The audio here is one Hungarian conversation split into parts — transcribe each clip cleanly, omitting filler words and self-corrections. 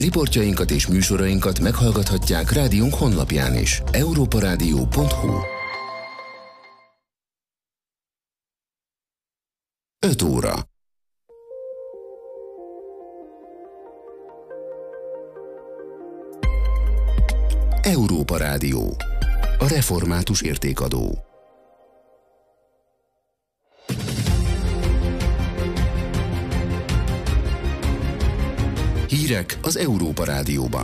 Riportjainkat és műsorainkat meghallgathatják rádiónk honlapján is. europaradio.hu. 5 óra. Európa Rádió. A református értékadó. Hírek az Európa Rádióban.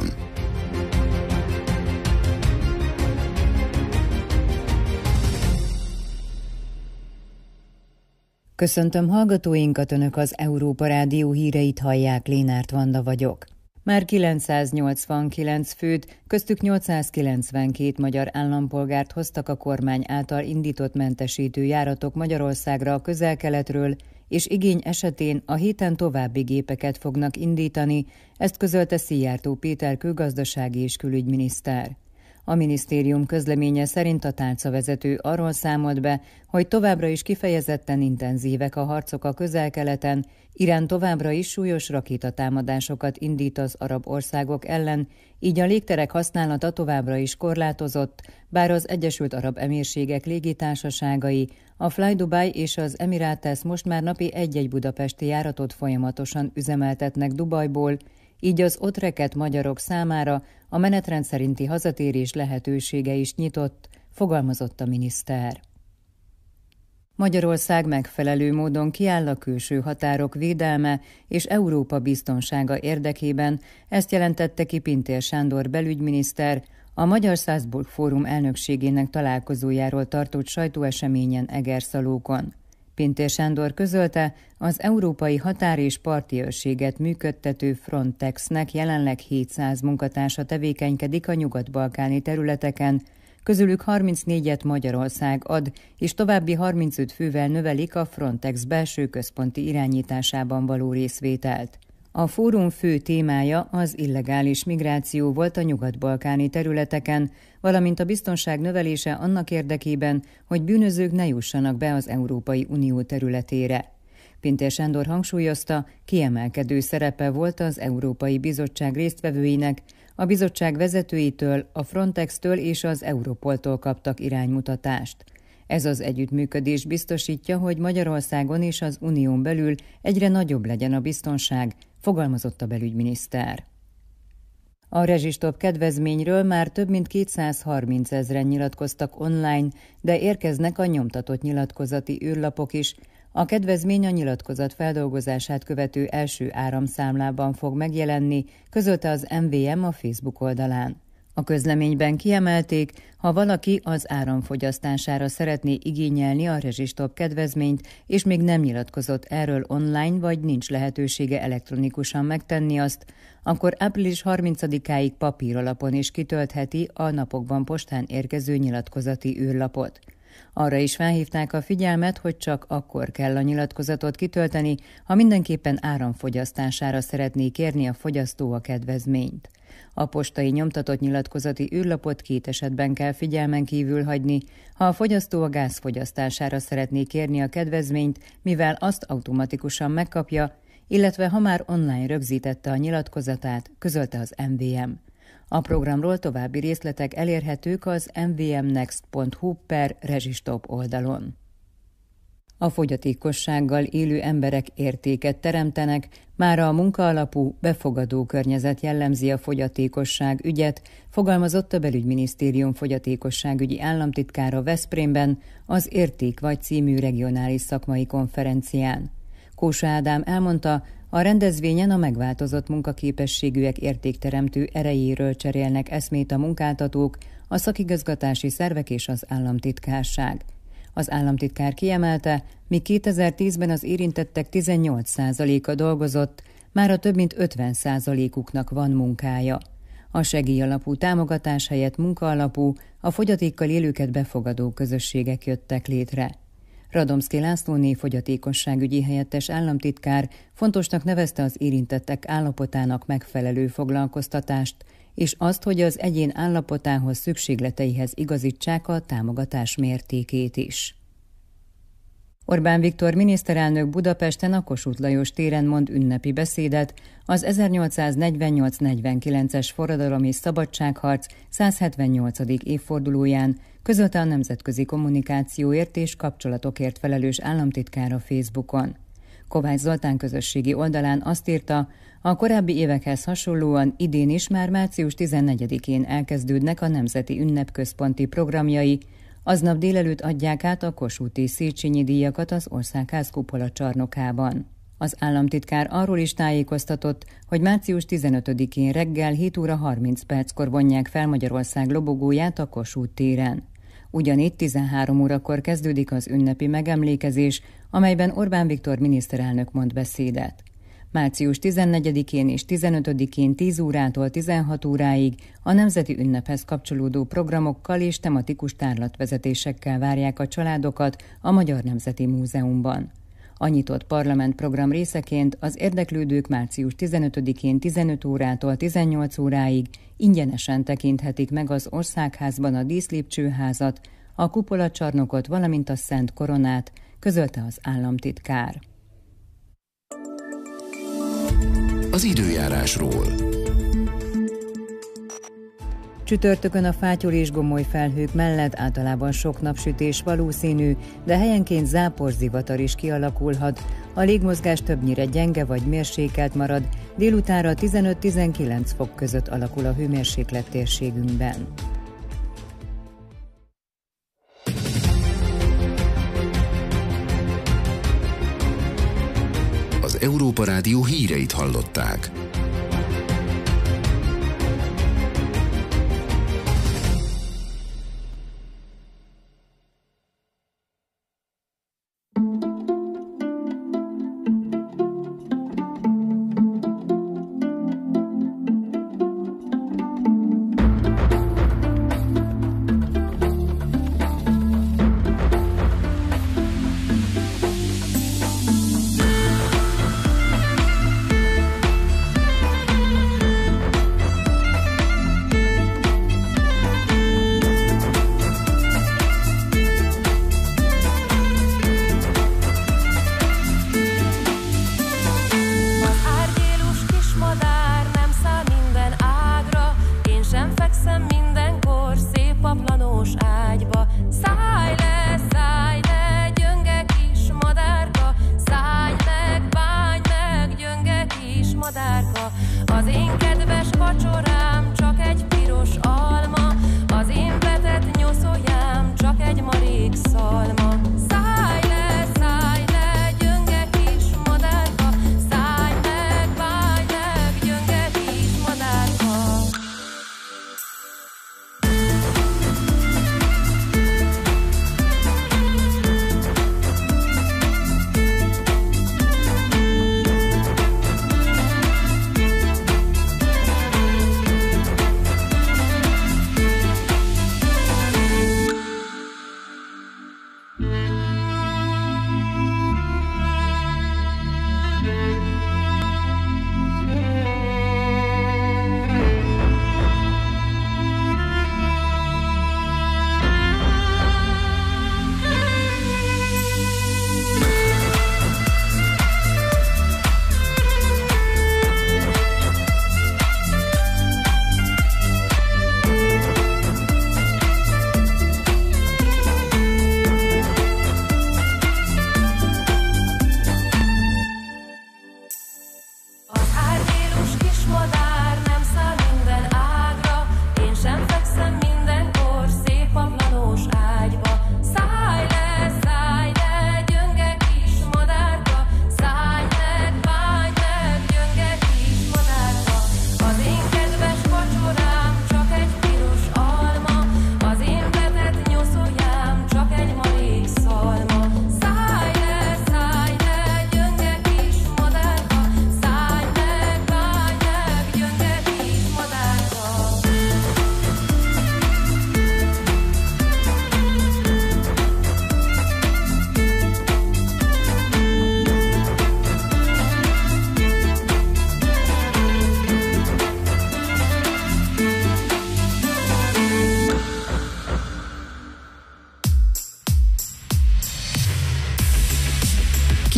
Köszöntöm hallgatóinkat, Önök az Európa Rádió híreit hallják, Lénárt Vanda vagyok. Már 989 főt, köztük 892 magyar állampolgárt hoztak a kormány által indított mentesítő járatok Magyarországra a Közel-Keletről, és igény esetén a héten további gépeket fognak indítani, ezt közölte Szijjártó Péter külgazdasági és külügyminiszter. A minisztérium közleménye szerint a tálcavezető arról számolt be, hogy továbbra is kifejezetten intenzívek a harcok a Közel-Keleten, Irán továbbra is súlyos rakétatámadásokat indít az arab országok ellen, így a légterek használata továbbra is korlátozott, bár az Egyesült Arab Emírségek légitársaságai, a Fly Dubai és az Emirates most már napi egy-egy budapesti járatot folyamatosan üzemeltetnek Dubajból, így az ott rekedt magyarok számára a menetrend szerinti hazatérés lehetősége is nyitott, fogalmazott a miniszter. Magyarország megfelelő módon kiáll a külső határok védelme és Európa biztonsága érdekében, ezt jelentette ki Pintér Sándor belügyminiszter a Magyar Salzburg Fórum elnökségének találkozójáról tartott sajtóeseményen Egerszalókon. Pintér Sándor közölte, az Európai Határ- és Parti Őrséget működtető Frontexnek jelenleg 700 munkatársa tevékenykedik a nyugat-balkáni területeken, közülük 34-et Magyarország ad, és további 35 fővel növelik a Frontex belső központi irányításában való részvételt. A fórum fő témája az illegális migráció volt a nyugat-balkáni területeken, valamint a biztonság növelése annak érdekében, hogy bűnözők ne jussanak be az Európai Unió területére. Pintér Sándor hangsúlyozta, kiemelkedő szerepe volt az Európai Bizottság résztvevőinek, a bizottság vezetőitől, a Frontextől és az Europoltól kaptak iránymutatást. Ez az együttműködés biztosítja, hogy Magyarországon és az Unión belül egyre nagyobb legyen a biztonság, fogalmazott a belügyminiszter. A rezsistop kedvezményről már több mint 230 000-en nyilatkoztak online, de érkeznek a nyomtatott nyilatkozati űrlapok is. A kedvezmény a nyilatkozat feldolgozását követő első áramszámlában fog megjelenni, közölte az MVM a Facebook oldalán. A közleményben kiemelték, ha valaki az áramfogyasztására szeretné igényelni a rezsistop kedvezményt, és még nem nyilatkozott erről online, vagy nincs lehetősége elektronikusan megtenni azt, akkor április 30-áig papíralapon is kitöltheti a napokban postán érkező nyilatkozati űrlapot. Arra is felhívták a figyelmet, hogy csak akkor kell a nyilatkozatot kitölteni, ha mindenképpen áramfogyasztására szeretné kérni a fogyasztó a kedvezményt. A postai nyomtatott nyilatkozati űrlapot 2 esetben kell figyelmen kívül hagyni, ha a fogyasztó a gáz fogyasztására szeretné kérni a kedvezményt, mivel azt automatikusan megkapja, illetve ha már online rögzítette a nyilatkozatát, közölte az MVM. A programról további részletek elérhetők az mvmnext.hu/rezsistop oldalon. A fogyatékossággal élő emberek értéket teremtenek, mára a munkaalapú, befogadó környezet jellemzi a fogyatékosság ügyet, fogalmazott a Belügyminisztérium fogyatékosságügyi államtitkára Veszprémben az Érték vagy című regionális szakmai konferencián. Kósa Ádám elmondta, a rendezvényen a megváltozott munkaképességűek értékteremtő erejéről cserélnek eszmét a munkáltatók, a szakigazgatási szervek és az államtitkárság. Az államtitkár kiemelte, míg 2010-ben az érintettek 18%-a dolgozott, mára több mint 50%-uknak van munkája. A segélyalapú támogatás helyett munkaalapú, a fogyatékkal élőket befogadó közösségek jöttek létre. Radomszky Lászlóné fogyatékosságügyi helyettes államtitkár fontosnak nevezte az érintettek állapotának megfelelő foglalkoztatást, és azt, hogy az egyén állapotához, szükségleteihez igazítsák a támogatás mértékét is. Orbán Viktor miniszterelnök Budapesten a Kossuth Lajos téren mond ünnepi beszédet az 1848-49-es forradalom és szabadságharc 178. évfordulóján, közölte a nemzetközi kommunikációért és kapcsolatokért felelős államtitkár a Facebookon. Kovács Zoltán közösségi oldalán azt írta, a korábbi évekhez hasonlóan idén is már március 14-én elkezdődnek a Nemzeti Ünnepközponti programjai, aznap délelőtt adják át a kossuthi Széchenyi díjakat az Országház kupola csarnokában. Az államtitkár arról is tájékoztatott, hogy március 15-én reggel 7 óra 30 perckor vonják fel Magyarország lobogóját a Kossuth téren. Ugyanígy 13 órakor kezdődik az ünnepi megemlékezés, amelyben Orbán Viktor miniszterelnök mond beszédet. Március 14-én és 15-én 10 órától 16 óráig a nemzeti ünnephez kapcsolódó programokkal és tematikus tárlatvezetésekkel várják a családokat a Magyar Nemzeti Múzeumban. A nyitott parlamentprogram részeként az érdeklődők március 15-én 15 órától 18 óráig ingyenesen tekinthetik meg az Országházban a díszlépcsőházat, a kupolacsarnokot, valamint a Szent Koronát, közölte az államtitkár. Az időjárásról. Csütörtökön a fátyol és gomoly felhők mellett általában sok napsütés valószínű, de helyenként záporzivatar is kialakulhat. A légmozgás többnyire gyenge vagy mérsékelt marad, délutánra 15-19 fok között alakul a hőmérséklet térségünkben. Az Európa Rádió híreit hallották.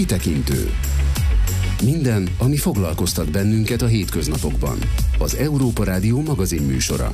kitekintő. Minden, ami foglalkoztat bennünket a hétköznapokban. Az Európa Rádió magazinműsora.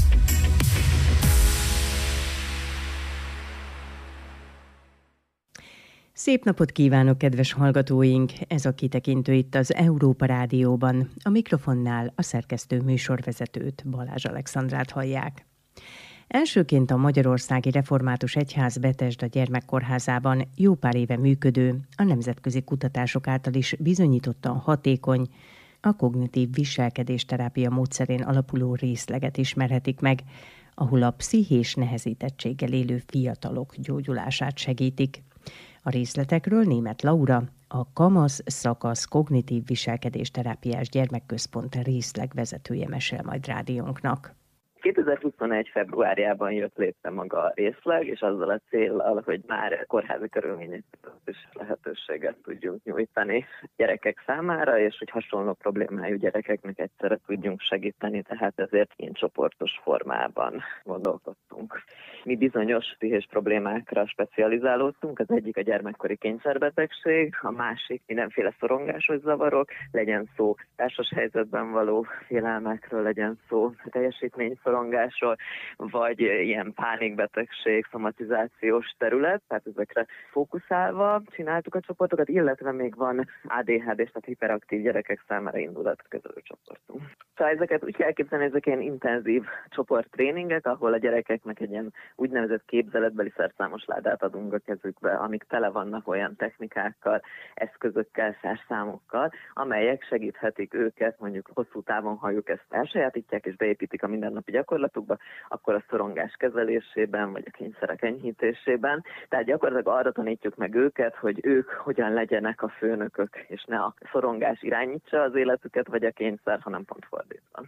Szép napot kívánok, kedves hallgatóink! Ez a kitekintő itt az Európa Rádióban. A mikrofonnál a szerkesztő műsorvezetőt, Balázs Alexandrát hallják. Elsőként a Magyarországi Református Egyház Betesda Gyermekkórházában jó pár éve működő, a nemzetközi kutatások által is bizonyítottan hatékony, a kognitív viselkedésterápia módszerén alapuló részleget ismerhetik meg, ahol a pszichés nehezítettséggel élő fiatalok gyógyulását segítik. A részletekről Németh Laura, a Kamasz Szakasz Kognitív Viselkedésterápiás Gyermekközpont részlegvezetője mesél majd rádiónknak. 2021. februárjában jött létre maga a részleg, és azzal a céllal, hogy már kórházi körülmények is lehetőséget tudjunk nyújtani gyerekek számára, és hogy hasonló problémájú gyerekeknek egyszerre tudjunk segíteni, tehát ezért ilyen csoportos formában gondolkodtunk. Mi bizonyos pszichés problémákra specializálódtunk, az egyik a gyermekkori kényszerbetegség, a másik mindenféle szorongásos zavarok, legyen szó társas helyzetben való félelmekről, legyen szó teljesítményszorongásról, vagy ilyen pánikbetegség, szomatizációs terület, tehát ezekre fókuszálva csináltuk a csoportokat, illetve még van ADHD-s, tehát hiperaktív gyerekek számára indulatkezelő csoportunk. Szóval ezeket úgy kell képzelni, ezek ilyen intenzív csoporttréningek, ahol a gyerekeknek egy ilyen úgynevezett képzeletbeli szerszámos ládát adunk a kezükbe, amik tele vannak olyan technikákkal, eszközökkel, szerszámokkal, amelyek segíthetik őket, mondjuk hosszú távon, ha ők ezt elsajátítják és beépítik a mindennapi gyakorlatukba, akkor a szorongás kezelésében, vagy a kényszerek enyhítésében. Tehát gyakorlatilag arra tanítjuk meg őket, hogy ők hogyan legyenek a főnökök, és ne a szorongás irányítsa az életüket, vagy a kényszer, hanem pont fordítva.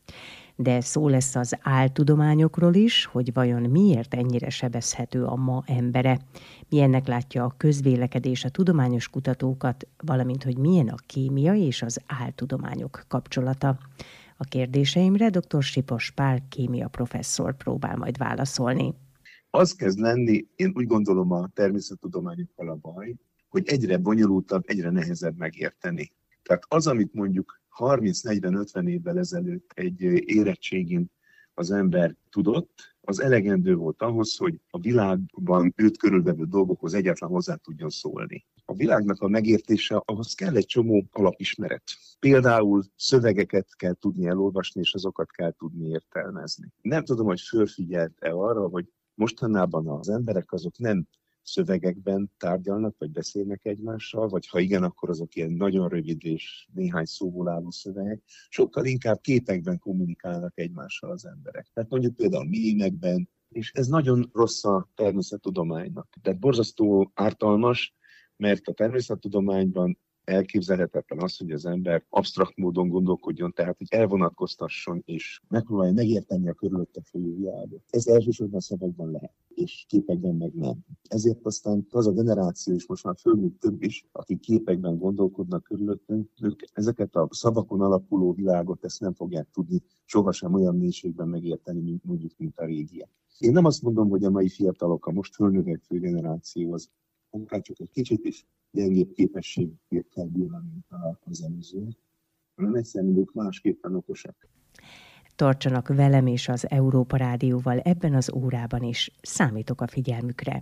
De szó lesz az áltudományokról is, hogy vajon miért ennyire sebezhető a ma embere. Milyennek látja a közvélekedés a tudományos kutatókat, valamint hogy milyen a kémia és az áltudományok kapcsolata. A kérdéseimre dr. Sipos Pál kémia professzor próbál majd válaszolni. Az kezd lenni, én úgy gondolom a természettudományokkal a baj, hogy egyre bonyolultabb, egyre nehezebb megérteni. Tehát az, amit mondjuk 30-40-50 évvel ezelőtt egy érettségin az ember tudott, az elegendő volt ahhoz, hogy a világban őt körülvevő dolgokhoz egyáltalán hozzá tudjon szólni. A világnak a megértése, ahhoz kell egy csomó alapismeret. Például szövegeket kell tudni elolvasni, és azokat kell tudni értelmezni. Nem tudom, hogy fölfigyelt-e arra, hogy mostanában az emberek azok nem szövegekben tárgyalnak, vagy beszélnek egymással, vagy ha igen, akkor azok ilyen nagyon rövid és néhány szóból álló szövegek. Sokkal inkább képekben kommunikálnak egymással az emberek. Tehát mondjuk például mémekben, és ez nagyon rossz a természettudománynak. Tehát borzasztó ártalmas, mert a természettudományban elképzelhetetlen az, hogy az ember absztrakt módon gondolkodjon, tehát hogy elvonatkoztasson és megpróbálja megérteni a körülötte folyó világot. Ez elsősorban szavakban lehet, és képekben meg nem. Ezért aztán az a generáció is most már fölnőtt több is, akik képekben gondolkodnak körülöttünk, ők ezeket a szavakon alapuló világot ezt nem fogják tudni sohasem olyan mélységben megérteni, mint a régiek. Én nem azt mondom, hogy a mai fiatalok, a most fölnövekvő generáció az akár csak egy kicsit is gyengébb képességét kell bírni, mint az előző, hanem egyszerűen ők másképpen okosak. Tartsanak velem és az Európa Rádióval ebben az órában is. Számítok a figyelmükre.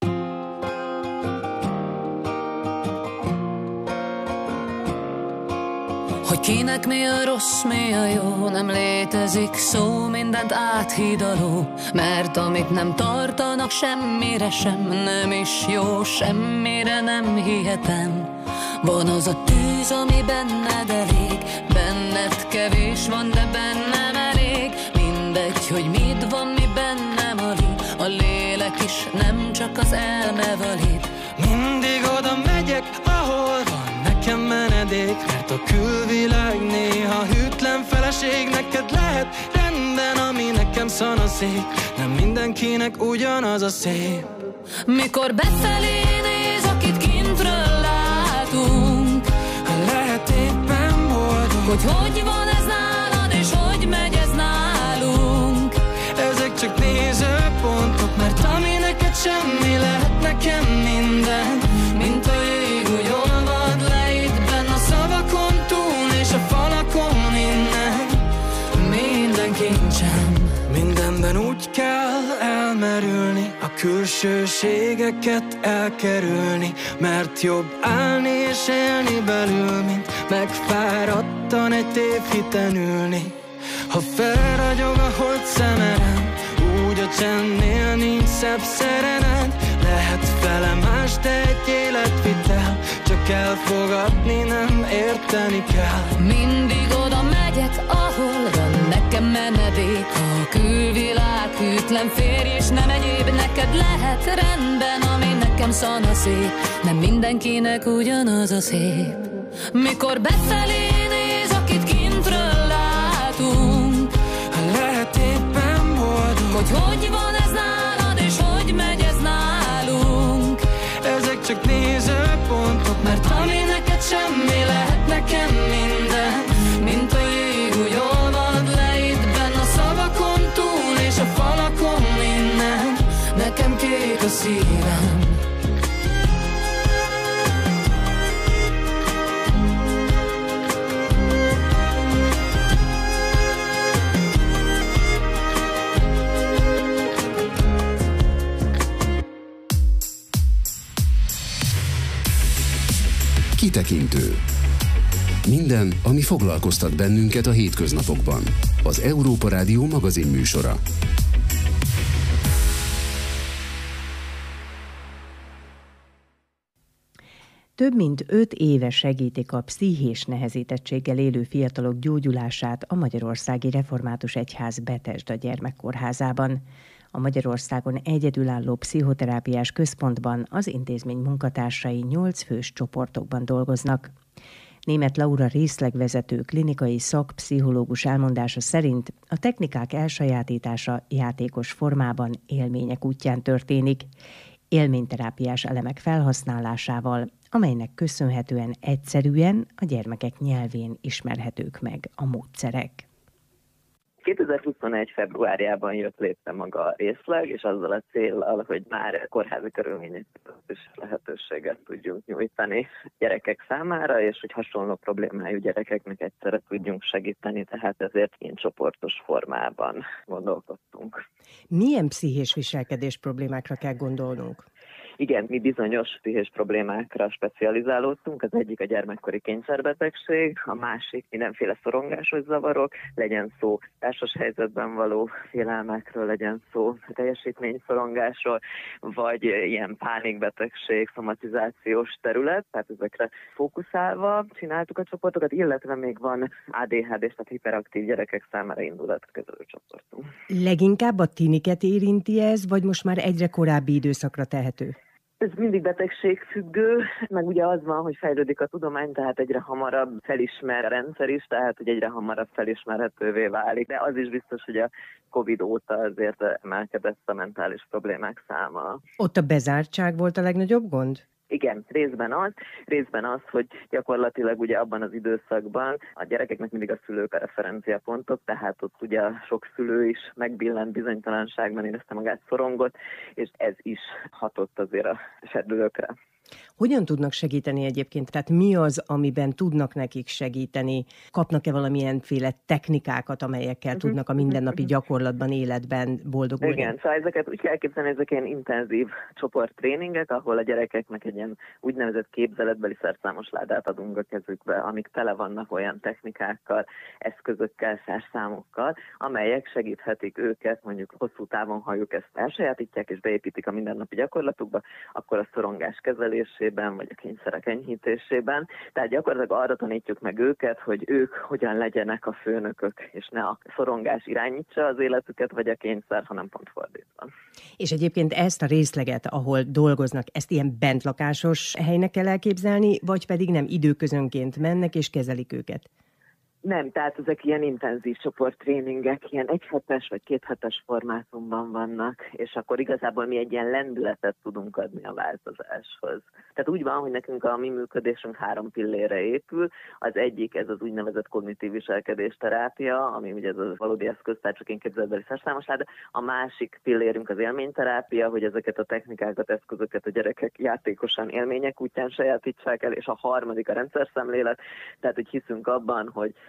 Hogy kinek mi a rossz, mi a jó, nem létezik szó, mindent áthidaló, mert amit nem tartanak semmire sem, nem is jó, semmire nem hihetem. Van az a tűz, ami benned elég, benned kevés van, de bennem elég. Mindegy, hogy mit van, mi bennem alig, a lélek is nem csak az elme valid. Mindig oda megyek, ahol van nekem menedék, mert a külvilág néha hűtlen feleség. Neked lehet rendben, ami nekem szanaszék, nem mindenkinek ugyanaz a szép. Mikor befelé néz, akit kintről látunk, lehet éppen boldog, hogy van ez nálad, és hogy megy ez nálunk. ezek csak nézőpontok, mert ami neked semmi, lehet nekem minden. Mint a jég, úgy kincsem. Mindenben úgy kell elmerülni, a külsőségeket elkerülni, mert jobb állni és élni belül, mint megfáradtan egy tévhiten ülni. Ha felragyog a hold szemeren, úgy a csendnél nincs szebb szerenet. Lehet fele más, de egy életvitel, csak elfogadni nem érteni kell. Mindig oda megyek, ahol van nekem menedék. Ha a külvilág hűtlen férj és nem egyéb, neked lehet rendben, ami nekem szanaszép. Nem mindenkinek ugyanaz a szép. Mikor befelé néz, akit kintről látunk, lehet éppen boldog, hogy van ez nálad és hogy megy ez nálunk. ezek csak nézőpontok, Mert ami neked semmi, lehet nekem minden. Mint a jég, úgy olvad le itt benn a szavakon túl és a falakon minden. Nekem kék a szívem. Kitekintő. Minden, ami foglalkoztat bennünket a hétköznapokban. Az Európa Rádió magazin műsora. Több mint 5 éve segítik a pszichés nehezítettséggel élő fiatalok gyógyulását a Magyarországi Református Egyház Bethesda Gyermekkórházában. A Magyarországon egyedülálló pszichoterápiás központban az intézmény munkatársai 8 fős csoportokban dolgoznak. Németh Laura részlegvezető klinikai szakpszichológus elmondása szerint a technikák elsajátítása játékos formában élmények útján történik, élményterápiás elemek felhasználásával, amelynek köszönhetően egyszerűen a gyermekek nyelvén ismerhetők meg a módszerek. 2021. februárjában jött létre maga a részleg, és azzal a céllal, hogy már kórházi körülmények között is lehetőséget tudjunk nyújtani gyerekek számára, és hogy hasonló problémájú gyerekeknek egyszerre tudjunk segíteni, tehát ezért ilyen csoportos formában gondolkodtunk. Milyen pszichés viselkedés problémákra kell gondolnunk? Igen, mi bizonyos pszichés problémákra specializálódtunk. Az egyik a gyermekkori kényszerbetegség, a másik mindenféle szorongásos zavarok, legyen szó társas helyzetben való félelmekről, legyen szó teljesítményszorongásról, vagy ilyen pánikbetegség, szomatizációs terület, tehát ezekre fókuszálva csináltuk a csoportokat, illetve még van ADHD-s, tehát hiperaktív gyerekek számára indulatkezelő csoportunk. Leginkább a tiniket érinti ez, vagy most már egyre korábbi időszakra tehető? Ez mindig betegségfüggő, meg ugye az van, hogy fejlődik a tudomány, tehát egyre hamarabb felismer a rendszer is, tehát hogy egyre hamarabb felismerhetővé válik. De az is biztos, hogy a Covid óta azért emelkedett a mentális problémák száma. Ott a bezártság volt a legnagyobb gond? Igen, részben az, hogy gyakorlatilag ugye abban az időszakban a gyerekeknek mindig a szülők a referenciapontok, tehát ott ugye sok szülő is megbillent bizonytalanságban, érezte magát szorongott, és ez is hatott azért a serdülőkre. Hogyan tudnak segíteni egyébként? Tehát mi az, amiben tudnak nekik segíteni? Kapnak-e valamilyenféle technikákat, amelyekkel tudnak a mindennapi gyakorlatban, életben boldogulni? Igen, szóval ezeket úgy kell képzelni, ezek ilyen intenzív csoporttréningek, ahol a gyerekeknek egy ilyen úgynevezett képzeletbeli szerszámos ládát adunk a kezükbe, amik tele vannak olyan technikákkal, eszközökkel, szerszámokkal, amelyek segíthetik őket, mondjuk hosszú távon, ha ők ezt elsajátítják és beépítik a mindennapi gyakorlatukba, akkor a szorongás kezelésében, vagy a kényszerek enyhítésében. Tehát gyakorlatilag arra tanítjuk meg őket, hogy ők hogyan legyenek a főnökök, és ne a szorongás irányítsa az életüket, vagy a kényszer, hanem pont fordítva. És egyébként ezt a részleget, ahol dolgoznak, ezt ilyen bentlakásos helynek kell elképzelni, vagy pedig nem, időközönként mennek és kezelik őket? Nem, tehát ezek ilyen intenzív csoporttréningek, ilyen 1 hetes vagy 2 hetes formátumban vannak, és akkor igazából mi egy ilyen lendületet tudunk adni a változáshoz. Tehát úgy van, hogy nekünk a mi működésünk 3 pillére épül. Az egyik, ez az úgynevezett kognitív viselkedésterápia, ami ugye ez a valódi eszköz, tehát csak én képzeletbeli szerszámos láda. A másik pillérünk az élményterápia, hogy ezeket a technikákat, eszközöket a gyerekek játékosan élmények útján sajátítsák el, és a harmadik a rendszerszemlélet, tehát hogy hiszünk abban, hogy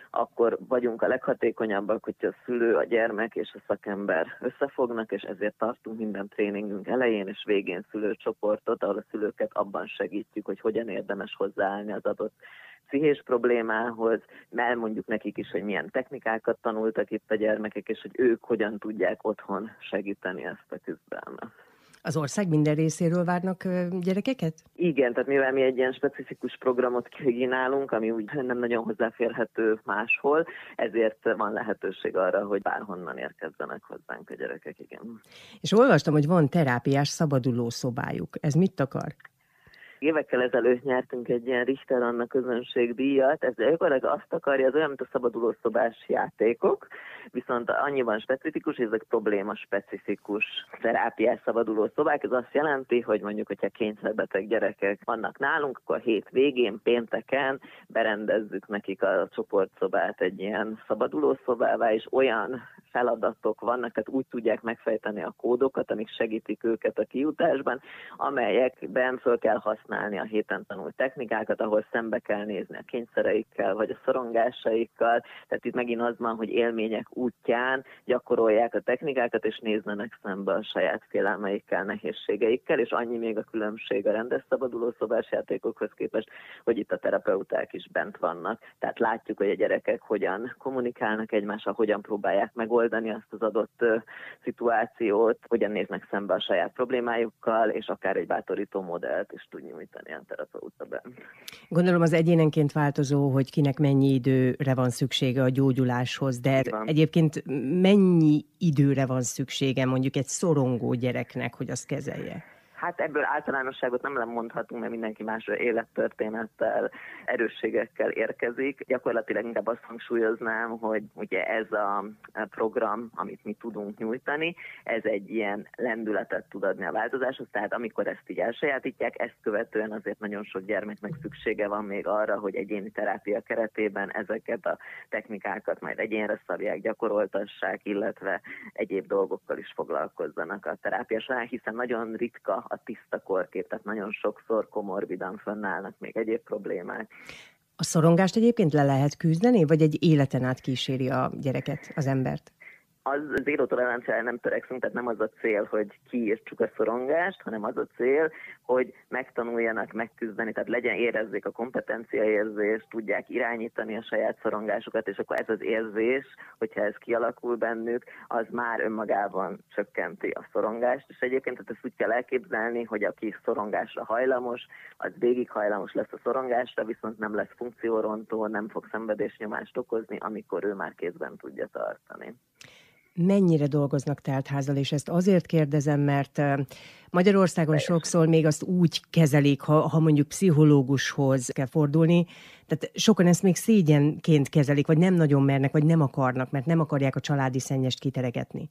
akkor vagyunk a leghatékonyabbak, hogyha a szülő, a gyermek és a szakember összefognak, és ezért tartunk minden tréningünk elején és végén szülőcsoportot, ahol a szülőket abban segítjük, hogy hogyan érdemes hozzáállni az adott pszichés problémához, elmondjuk nekik is, hogy milyen technikákat tanultak itt a gyermekek, és hogy ők hogyan tudják otthon segíteni ezt a küzdelmet. Az ország minden részéről várnak gyerekeket? Igen, tehát mivel mi egy ilyen specifikus programot kínálunk, ami úgy nem nagyon hozzáférhető máshol, ezért van lehetőség arra, hogy bárhonnan érkezzenek hozzánk a gyerekek, igen. És olvastam, hogy van terápiás szabaduló szobájuk. Ez mit akar? Évekkel ezelőtt nyertünk egy ilyen Richter Anna közönségdíjat, ez gyakorlatilag azt akarja, az olyan, mint a szabadulószobás játékok, viszont annyiban specifikus, hogy ezek probléma-specifikus terápiás szabadulószobák. Ez azt jelenti, hogy mondjuk, hogyha kényszerbeteg gyerekek vannak nálunk, akkor a hét végén, pénteken berendezzük nekik a csoportszobát egy ilyen szabadulószobává, és olyan feladatok vannak, tehát úgy tudják megfejteni a kódokat, amik segítik őket a kijutásban, amelyekben föl kell használni a héten tanult technikákat, ahol szembe kell nézni a kényszereikkel, vagy a szorongásaikkal. Tehát itt megint az van, hogy élmények útján gyakorolják a technikákat, és nézzenek szembe a saját félelmeikkel, nehézségeikkel, és annyi még a különbség a rendes szabadulószobás játékokhoz képest, hogy itt a terapeuták is bent vannak. Tehát látjuk, hogy a gyerekek hogyan kommunikálnak egymással, hogyan próbálják megoldani azt az adott szituációt, hogyan néznek szembe a saját problémájukkal, és akár egy bátorító modellt is tud nyújtani a terapeuta bent. Gondolom az egyénenként változó, hogy kinek mennyi időre van szüksége a gyógyuláshoz, de egyébként mennyi időre van szüksége mondjuk egy szorongó gyereknek, hogy azt kezelje? Hát ebből általánosságot nem mondhatunk, mert mindenki más élettörténettel, erősségekkel érkezik. Gyakorlatilag inkább azt hangsúlyoznám, hogy ugye ez a program, amit mi tudunk nyújtani, ez egy ilyen lendületet tud adni a változáshoz, tehát amikor ezt így elsajátítják, ezt követően azért nagyon sok gyermeknek szüksége van még arra, hogy egyéni terápia keretében ezeket a technikákat majd egyénre szabják, gyakoroltassák, illetve egyéb dolgokkal is foglalkozzanak a terápia során, hiszen nagyon ritka a tiszta korkép, tehát nagyon sokszor komorbidan fönnállnak még egyéb problémák. A szorongást egyébként le lehet küzdeni, vagy egy életen át kíséri a gyereket, az embert? Az zéró toleranciára nem törekszünk, tehát nem az a cél, hogy kiírtsuk a szorongást, hanem az a cél, hogy megtanuljanak megküzdeni, tehát érezzék a kompetenciaérzést, tudják irányítani a saját szorongásukat, és akkor ez az érzés, hogyha ez kialakul bennük, az már önmagában csökkenti a szorongást, és egyébként ezt úgy kell elképzelni, hogy aki szorongásra hajlamos, az végig hajlamos lesz a szorongásra, viszont nem lesz funkciórontó, nem fog szenvedésnyomást okozni, amikor ő már kézben tudja tartani. Mennyire dolgoznak teltházzal, és ezt azért kérdezem, mert Magyarországon sokszor még azt úgy kezelik, ha mondjuk pszichológushoz kell fordulni, tehát sokan ezt még szégyenként kezelik, vagy nem nagyon mernek, vagy nem akarnak, mert nem akarják a családi szennyest kiteregetni.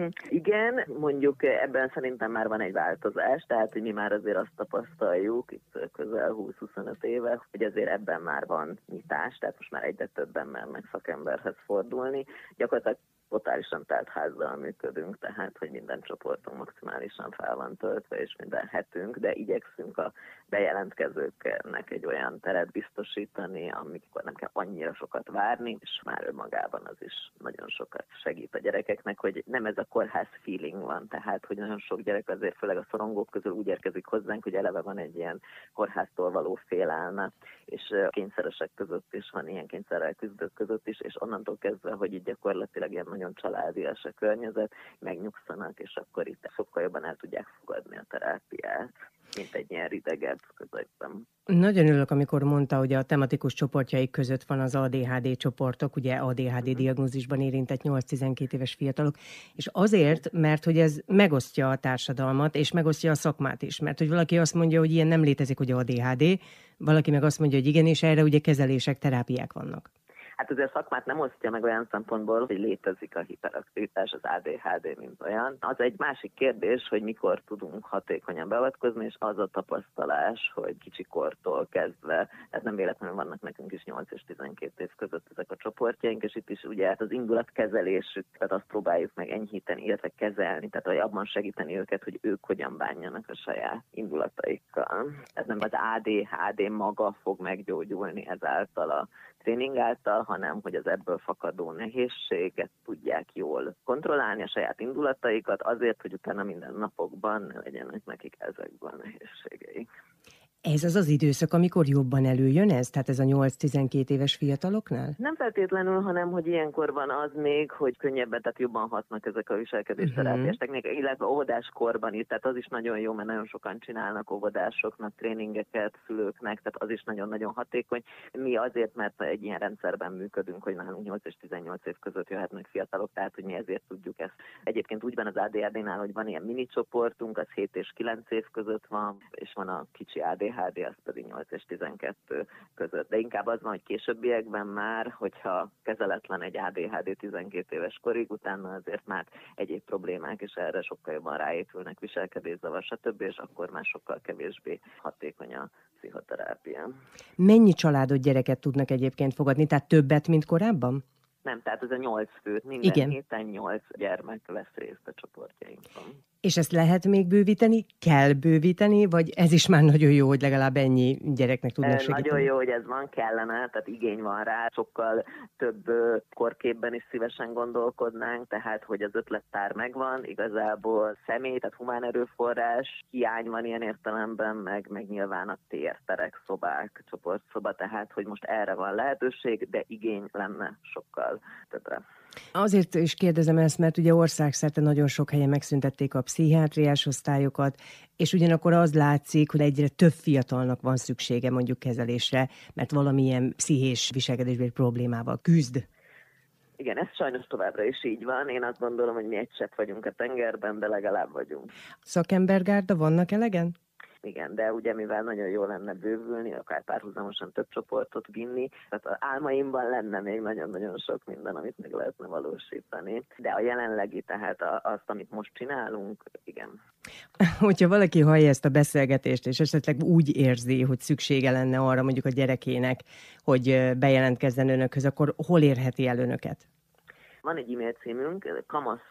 Igen, mondjuk ebben szerintem már van egy változás, tehát hogy mi már azért azt tapasztaljuk, itt közel 20-25 éve, hogy azért ebben már van nyitás, tehát most már egyre többen mernek szakemberhez fordulni. Gyakorlatilag totálisan teltházzal működünk, tehát hogy minden csoportunk maximálisan fel van töltve, és minden hetünk, de igyekszünk a bejelentkezőknek egy olyan teret biztosítani, amikor nem kell annyira sokat várni, és már önmagában az is nagyon sokat segít a gyerekeknek, hogy nem ez a kórház feeling van, tehát hogy nagyon sok gyerek azért, főleg a szorongók közül úgy érkezik hozzánk, hogy eleve van egy ilyen kórháztól való félelme, és kényszeresek között is van, ilyen kényszerrel küzdők között is, és onnantól kezdve, hogy így gyakorlatilag ilyen nagyon családias a környezet, megnyugszanak, és akkor itt sokkal jobban el tudják fogadni a terápiát, mint egy ilyen ridegebb közegben. Nagyon örülök, amikor mondta, hogy a tematikus csoportjaik között van az ADHD csoportok, ugye ADHD diagnózisban érintett 8-12 éves fiatalok, és azért, mert hogy ez megosztja a társadalmat, és megosztja a szakmát is, mert hogy valaki azt mondja, hogy ilyen nem létezik, hogy ADHD, valaki meg azt mondja, hogy igen, és erre ugye kezelések, terápiák vannak. Hát azért a szakmát nem osztja meg olyan szempontból, hogy létezik a hiperaktivitás, az ADHD, mint olyan. Az egy másik kérdés, hogy mikor tudunk hatékonyan beavatkozni, és az a tapasztalás, hogy kicsikortól kezdve, tehát nem véletlenül vannak nekünk is 8 és 12 év között ezek a csoportjaink, és itt is ugye az indulatkezelésük, tehát azt próbáljuk meg enyhíteni, illetve kezelni, tehát hogy abban segíteni őket, hogy ők hogyan bánjanak a saját indulataikkal. Tehát nem az ADHD maga fog meggyógyulni ezáltal a tréning által, hanem hogy az ebből fakadó nehézséget tudják jól kontrollálni, a saját indulataikat, azért, hogy utána minden napokban legyenek nekik ezekből nehézségeik. Ez az az időszak, amikor jobban előjön ez? Tehát ez a 8-12 éves fiataloknál? Nem feltétlenül, hanem hogy ilyenkor van az még, hogy könnyebben, tehát jobban hatnak ezek a viselkedésterápiás technikák, illetve óvodáskorban is, tehát az is nagyon jó, mert nagyon sokan csinálnak óvodásoknak tréningeket, szülőknek, tehát az is nagyon-nagyon hatékony. Mi azért, mert egy ilyen rendszerben működünk, hogy nálunk 8 és 18 év között jöhetnek fiatalok, tehát hogy mi ezért tudjuk ezt. Egyébként úgy van az ADHD-nál, hogy van ilyen mini csoportunk, az 7 és 9 év között van, és van a kicsi ADHD, az pedig 8 és 12 között. De inkább az van, hogy későbbiekben már, hogyha kezeletlen egy ADHD 12 éves korig, utána azért már egyéb problémák, és erre sokkal jobban ráépülnek, viselkedészavar, stb., és akkor már sokkal kevésbé hatékony a pszichoterápia. Mennyi családot, gyereket tudnak egyébként fogadni? Tehát többet, mint korábban? Nem, tehát ez a 8 főt, minden héten 8 gyermek vesz részt a csoportjainkban. És ezt lehet még bővíteni? Kell bővíteni? Vagy ez is már nagyon jó, hogy legalább ennyi gyereknek tudnak segíteni? Nagyon jó, hogy ez van, kellene, tehát igény van rá. Sokkal több korképben is szívesen gondolkodnánk, tehát hogy az ötlettár megvan, igazából személy, tehát humán erőforrás hiány van ilyen értelemben, meg nyilván a térterek, szobák, csoportszoba, tehát hogy most erre van lehetőség, de igény lenne sokkal többre. Azért is kérdezem ezt, mert ugye országszerte nagyon sok helyen megszüntették a pszichiátriás osztályokat, és ugyanakkor az látszik, hogy egyre több fiatalnak van szüksége mondjuk kezelésre, mert valamilyen pszichés viselkedésbeli problémával küzd. Igen, ez sajnos továbbra is így van. Én azt gondolom, hogy mi egy csepp vagyunk a tengerben, de legalább vagyunk. Szakembergárda vannak elegen? Igen, de ugye mivel nagyon jó lenne bővülni, akár párhuzamosan több csoportot vinni, tehát az álmaimban lenne még nagyon-nagyon sok minden, amit meg lehetne valósítani. De a jelenlegi, tehát azt, amit most csinálunk, igen. Hogyha valaki hallja ezt a beszélgetést, és esetleg úgy érzi, hogy szüksége lenne arra mondjuk a gyerekének, hogy bejelentkezzen önökhöz, akkor hol érheti el önöket? Van egy e-mail címünk,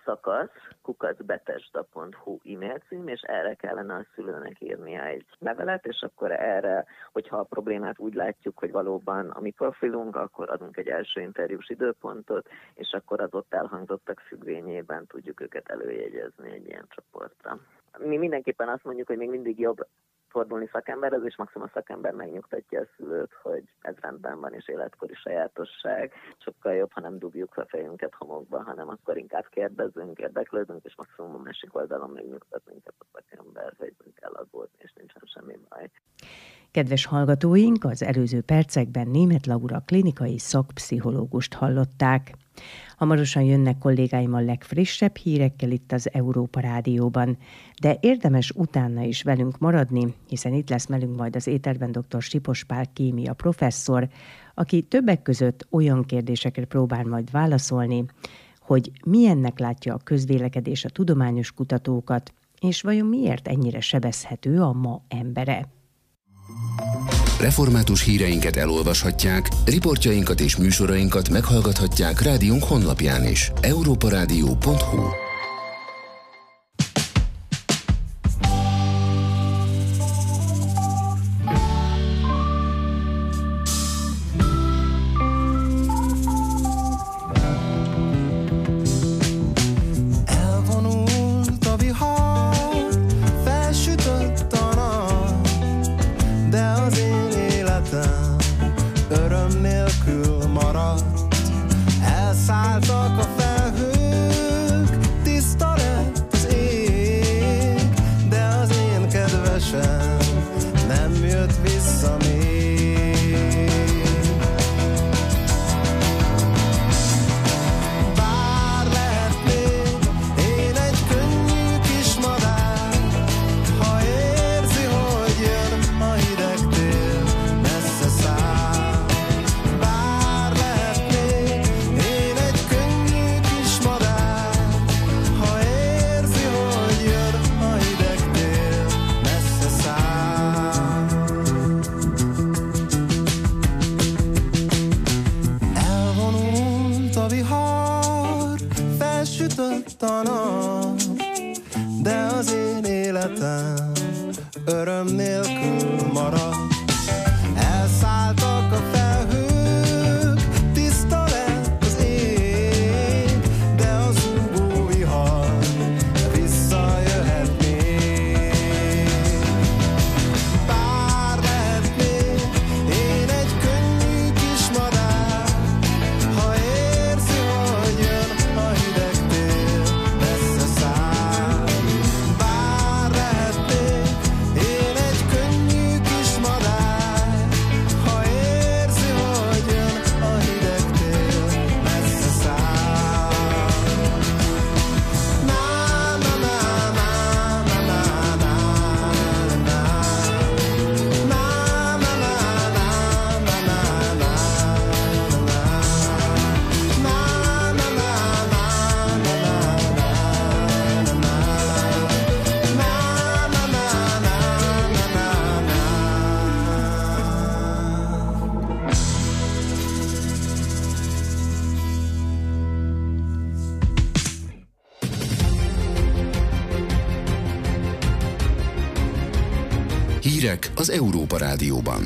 kamasszakasz@betesda.hu e-mail cím, és erre kellene a szülőnek írnia egy levelet, és akkor erre, hogyha a problémát úgy látjuk, hogy valóban a mi profilunk, akkor adunk egy első interjús időpontot, és akkor az ott elhangzottak függvényében tudjuk őket előjegyezni egy ilyen csoportra. Mi mindenképpen azt mondjuk, hogy még mindig jobb fordulni szakemberhez, és maximum a szakember megnyugtatja a szülőt, hogy ez rendben van, és életkori sajátosság. Sokkal jobb, ha nem dugjuk a fejünket homokba, hanem akkor inkább kérdezzünk, érdeklődünk, és maximum a másik oldalon megnyugtat minket a szakember, hogy nem kell aggódni, és nincsen semmi baj. Kedves hallgatóink, az előző percekben Németh Laura klinikai szakpszichológust hallották. Hamarosan jönnek kollégáim a legfrissebb hírekkel itt az Európa Rádióban, de érdemes utána is velünk maradni, hiszen itt lesz velünk majd az éterben dr. Sipos Pál kémia professzor, aki többek között olyan kérdésekre próbál majd válaszolni, hogy milyennek látja a közvélekedés a tudományos kutatókat, és vajon miért ennyire sebezhető a ma embere. Református híreinket elolvashatják, riportjainkat és műsorainkat meghallgathatják rádiónk honlapján is. europaradio.hu. Öröm nélkül marad. Elszálltak a felhők, Hírek az Európa Rádióban.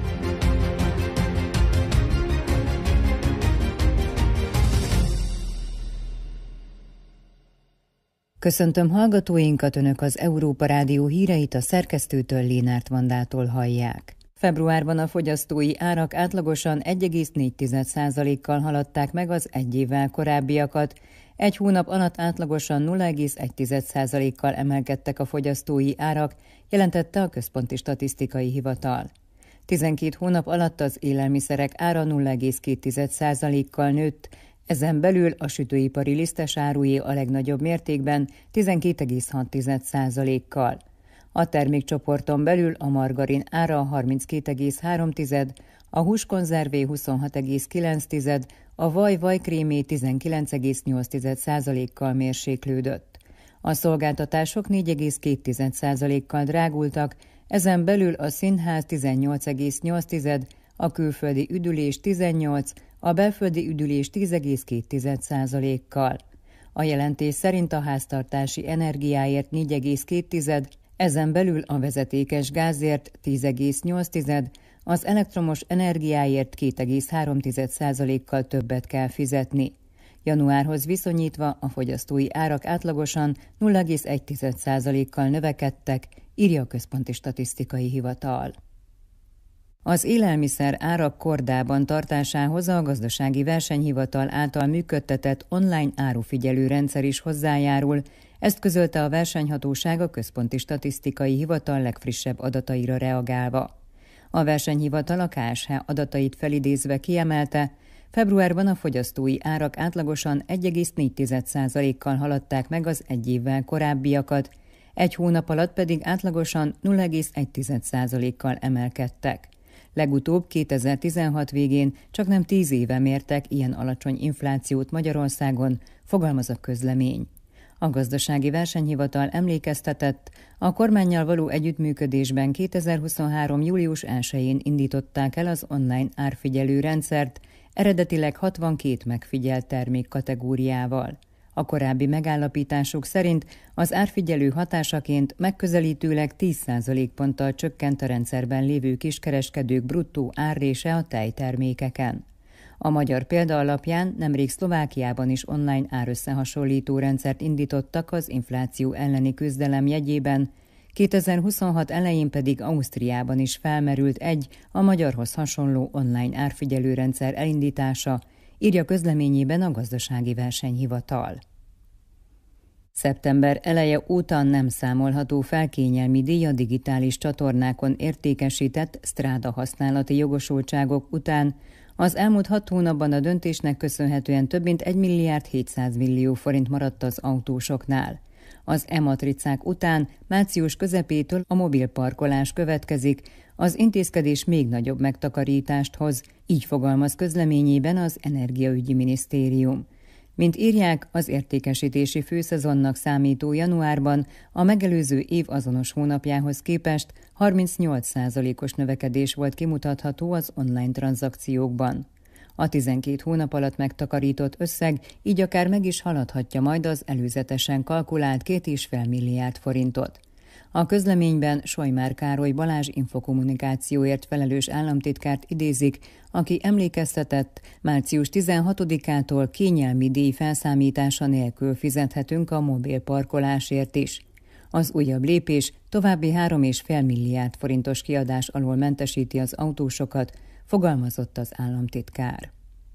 Köszöntöm hallgatóinkat, Önök az Európa Rádió híreit a szerkesztőtől, Lénárt Vandától hallják. Februárban a fogyasztói árak átlagosan 1,4%-kal haladták meg az egy évvel korábbiakat, egy hónap alatt átlagosan 0,1%-kal emelkedtek a fogyasztói árak, jelentette a Központi Statisztikai Hivatal. 12 hónap alatt az élelmiszerek ára 0,2%-kal nőtt, ezen belül a sütőipari lisztes árué a legnagyobb mértékben 12,6%-kal. A termékcsoporton belül a margarin ára 32,3%, a húskonzervé 26,9%, a vaj-vajkrémé 19,8%-kal mérséklődött. A szolgáltatások 4,2%-kal drágultak, ezen belül a színház 18,8%, a külföldi üdülés 18%, a belföldi üdülés 10,2%-kal. A jelentés szerint a háztartási energiáért 4,2%, ezen belül a vezetékes gázért 10,8%, az elektromos energiáért 2,3%-kal többet kell fizetni. Januárhoz viszonyítva a fogyasztói árak átlagosan 0,1%-kal növekedtek, írja a Központi Statisztikai Hivatal. Az élelmiszer árak kordában tartásához a Gazdasági Versenyhivatal által működtetett online árufigyelő rendszer is hozzájárul, ezt közölte a versenyhatóság a Központi Statisztikai Hivatal legfrissebb adataira reagálva. A versenyhivatal a KSH adatait felidézve kiemelte, februárban a fogyasztói árak átlagosan 1,4%-kal haladták meg az egy évvel korábbiakat, egy hónap alatt pedig átlagosan 0,1%-kal emelkedtek. Legutóbb 2016 végén csaknem 10 éve mértek ilyen alacsony inflációt Magyarországon, fogalmaz a közlemény. A Gazdasági Versenyhivatal emlékeztetett, a kormánnyal való együttműködésben 2023. július 1-én indították el az online árfigyelő rendszert, eredetileg 62 megfigyelt termék kategóriával. A korábbi megállapítások szerint az árfigyelő hatásaként megközelítőleg 10%-ponttal csökkent a rendszerben lévő kiskereskedők bruttó árrése a tejtermékeken. A magyar példa alapján nemrég Szlovákiában is online árösszehasonlító rendszert indítottak az infláció elleni küzdelem jegyében, 2026 elején pedig Ausztriában is felmerült egy a magyarhoz hasonló online árfigyelő rendszer elindítása, írja közleményében a Gazdasági Versenyhivatal. Szeptember eleje óta nem számolható fel kényelmi díj a digitális csatornákon értékesített Strada használati jogosultságok után. Az elmúlt 6 hónapban a döntésnek köszönhetően több mint 1 milliárd 700 millió forint maradt az autósoknál. Az e-matricák után március közepétől a mobilparkolás következik, az intézkedés még nagyobb megtakarítást hoz, így fogalmaz közleményében az Energiaügyi Minisztérium. Mint írják, az értékesítési főszezonnak számító januárban a megelőző év azonos hónapjához képest 38%-os növekedés volt kimutatható az online tranzakciókban. A 12 hónap alatt megtakarított összeg így akár meg is haladhatja majd az előzetesen kalkulált 2,5 milliárd forintot. A közleményben Sojmár Károly Balázs infokommunikációért felelős államtitkárt idézik, aki emlékeztetett, március 16-ától kényelmi díj felszámítása nélkül fizethetünk a mobil parkolásért is. Az újabb lépés további 3,5 milliárd forintos kiadás alól mentesíti az autósokat, fogalmazott az államtitkár.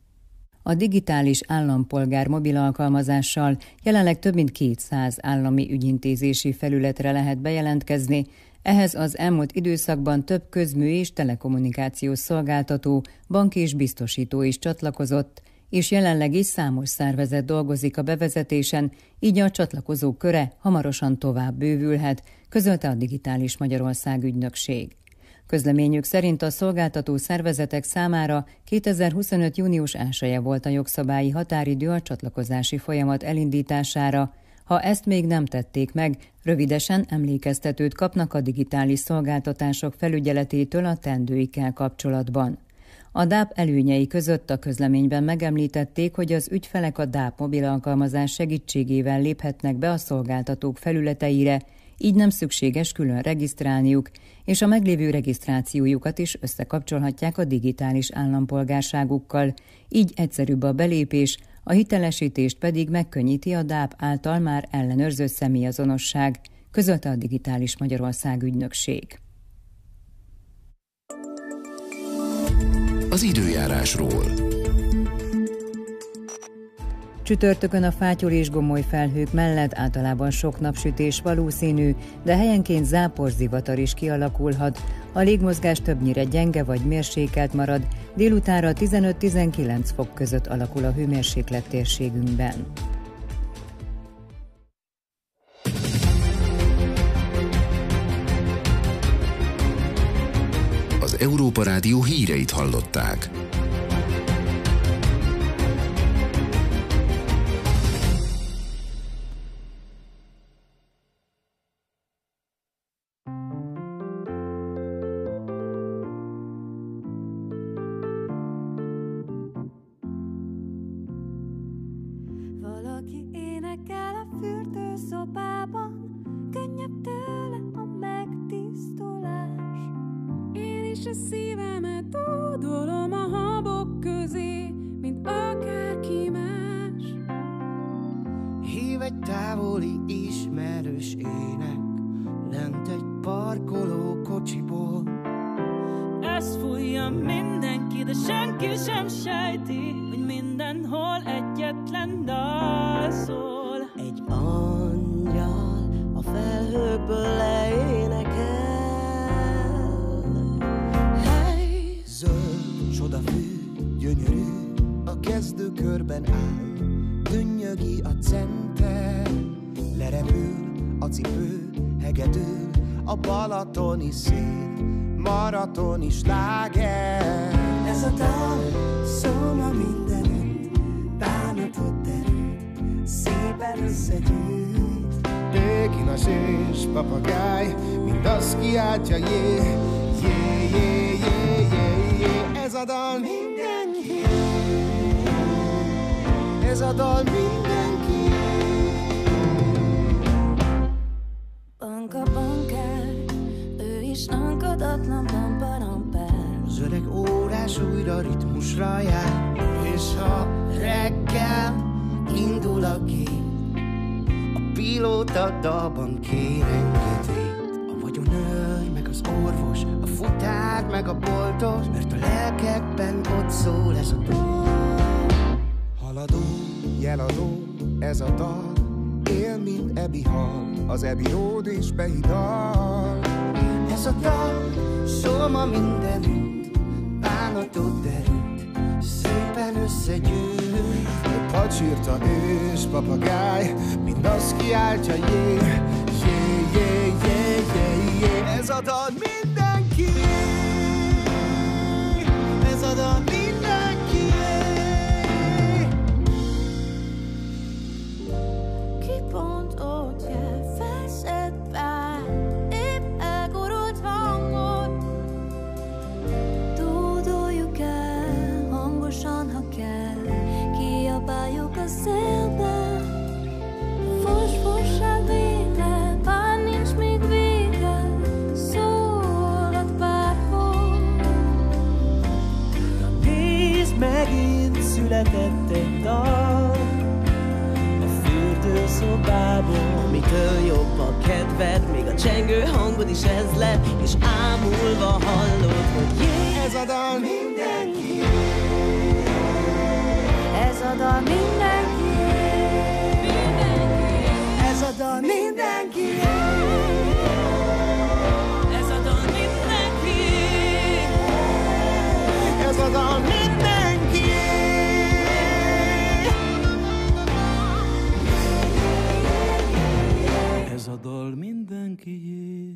A digitális állampolgár mobil alkalmazással jelenleg több mint 200 állami ügyintézési felületre lehet bejelentkezni, ehhez az elmúlt időszakban több közmű és telekommunikációs szolgáltató, bank és biztosító is csatlakozott, és jelenleg is számos szervezet dolgozik a bevezetésen, így a csatlakozók köre hamarosan tovább bővülhet, közölte a Digitális Magyarország ügynökség. Közleményük szerint a szolgáltató szervezetek számára 2025. június 1-e volt a jogszabályi határidő a csatlakozási folyamat elindítására. Ha ezt még nem tették meg, rövidesen emlékeztetőt kapnak a digitális szolgáltatások felügyeletétől a teendőikkel kapcsolatban. A DAP előnyei között a közleményben megemlítették, hogy az ügyfelek a DAP mobil alkalmazás segítségével léphetnek be a szolgáltatók felületeire, így nem szükséges külön regisztrálniuk, és a meglévő regisztrációjukat is összekapcsolhatják a digitális állampolgárságukkal, így egyszerűbb a belépés, a hitelesítést pedig megkönnyíti a DÁP által már ellenőrzött személyazonosság, közölte a Digitális Magyarország ügynökség. Az időjárásról. Csütörtökön a fátyol és gomoly felhők mellett általában sok napsütés valószínű, de helyenként záporzivatar is kialakulhat. A légmozgás többnyire gyenge vagy mérsékelt marad, délutánra 15-19 fok között alakul a hőmérséklet térségünkben. Az Európa Rádió híreit hallották. Valaki énekel a fürdőszobában, könnyebb tőle a megtisztulás. Én is a szívemet ódolom a habok közé, mint akárki más. Hív egy távoli ismerős ének, lent egy parkoló kocsiból. Ezt fújja mindenki, de senki sem sejti, hogy mindenhol egyetlen dal szól. Egy angyal a felhőkből leénekel. Hey! Zöld csodafű, gyönyörű, a kezdőkörben áll. Dünnyögi a center, lerepül a cipő, hegedül a balatoni szél, maratoni sláger. Ez a dal szól a mindenütt, bánatot terült, szépen összegyűjt. Pékinas és papagáj, mind azt kiáltja, jé, jé, jé, jé, jé, jé. Ez a dal mindenki, ez a dal mindenki. Banka bankár, ő is lankadatlan lampa-lamper. Az öreg órás újra ritmusra jár, és ha reggel indul a gép, a pilóta dalban kér engedélyt. A vagyonőr, meg az orvos, a futár, meg a boltos, mert a lelkekben ott szól ez a dal. Haladó, jeladó, ez a dal, él, mint Ebi hal, az Ebi ród és behidal. Ez a dal szól ma mindenütt, bánatot derült, szépen összegyűlt. Pacsirta és papagáj, mind azt kiáltja, jé, jé, jé, jé, jé, jé. Ez a dal mindenki, ez a dal mindenki. Ki pont ott jel, felszett bár, épp elgurult hangot. Dúdoljuk el, hangosan, ha kell, kiabáljuk a szélbe. Fos, fossá vége, bár nincs még vége, szólhat bárhol. Nézd, megint született egy dal a fürdőszobában. Mitől jobb a kedved, még a csengő hangod is ez lett, és ámulva hallod, hogy jé. Ez a dal mindenki, Ez a dal mindenki, ez a dal mindenki, Ez a dal mindenki, ez a dal mindenki. ez a dal mindenkié.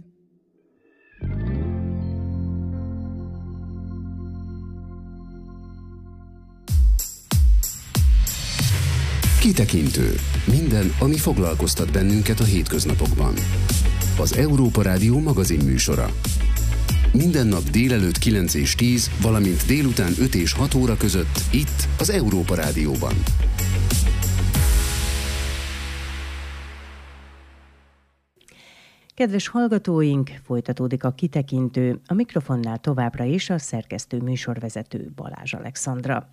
Kitekintő. Minden, ami foglalkoztat bennünket a hétköznapokban. Az Európa Rádió magazinműsora. Minden nap délelőtt 9 és 10, valamint délután 5 és 6 óra között itt az Európa Rádióban. Kedves hallgatóink, folytatódik a kitekintő, a mikrofonnál továbbra is a szerkesztő műsorvezető Balázs Alexandra.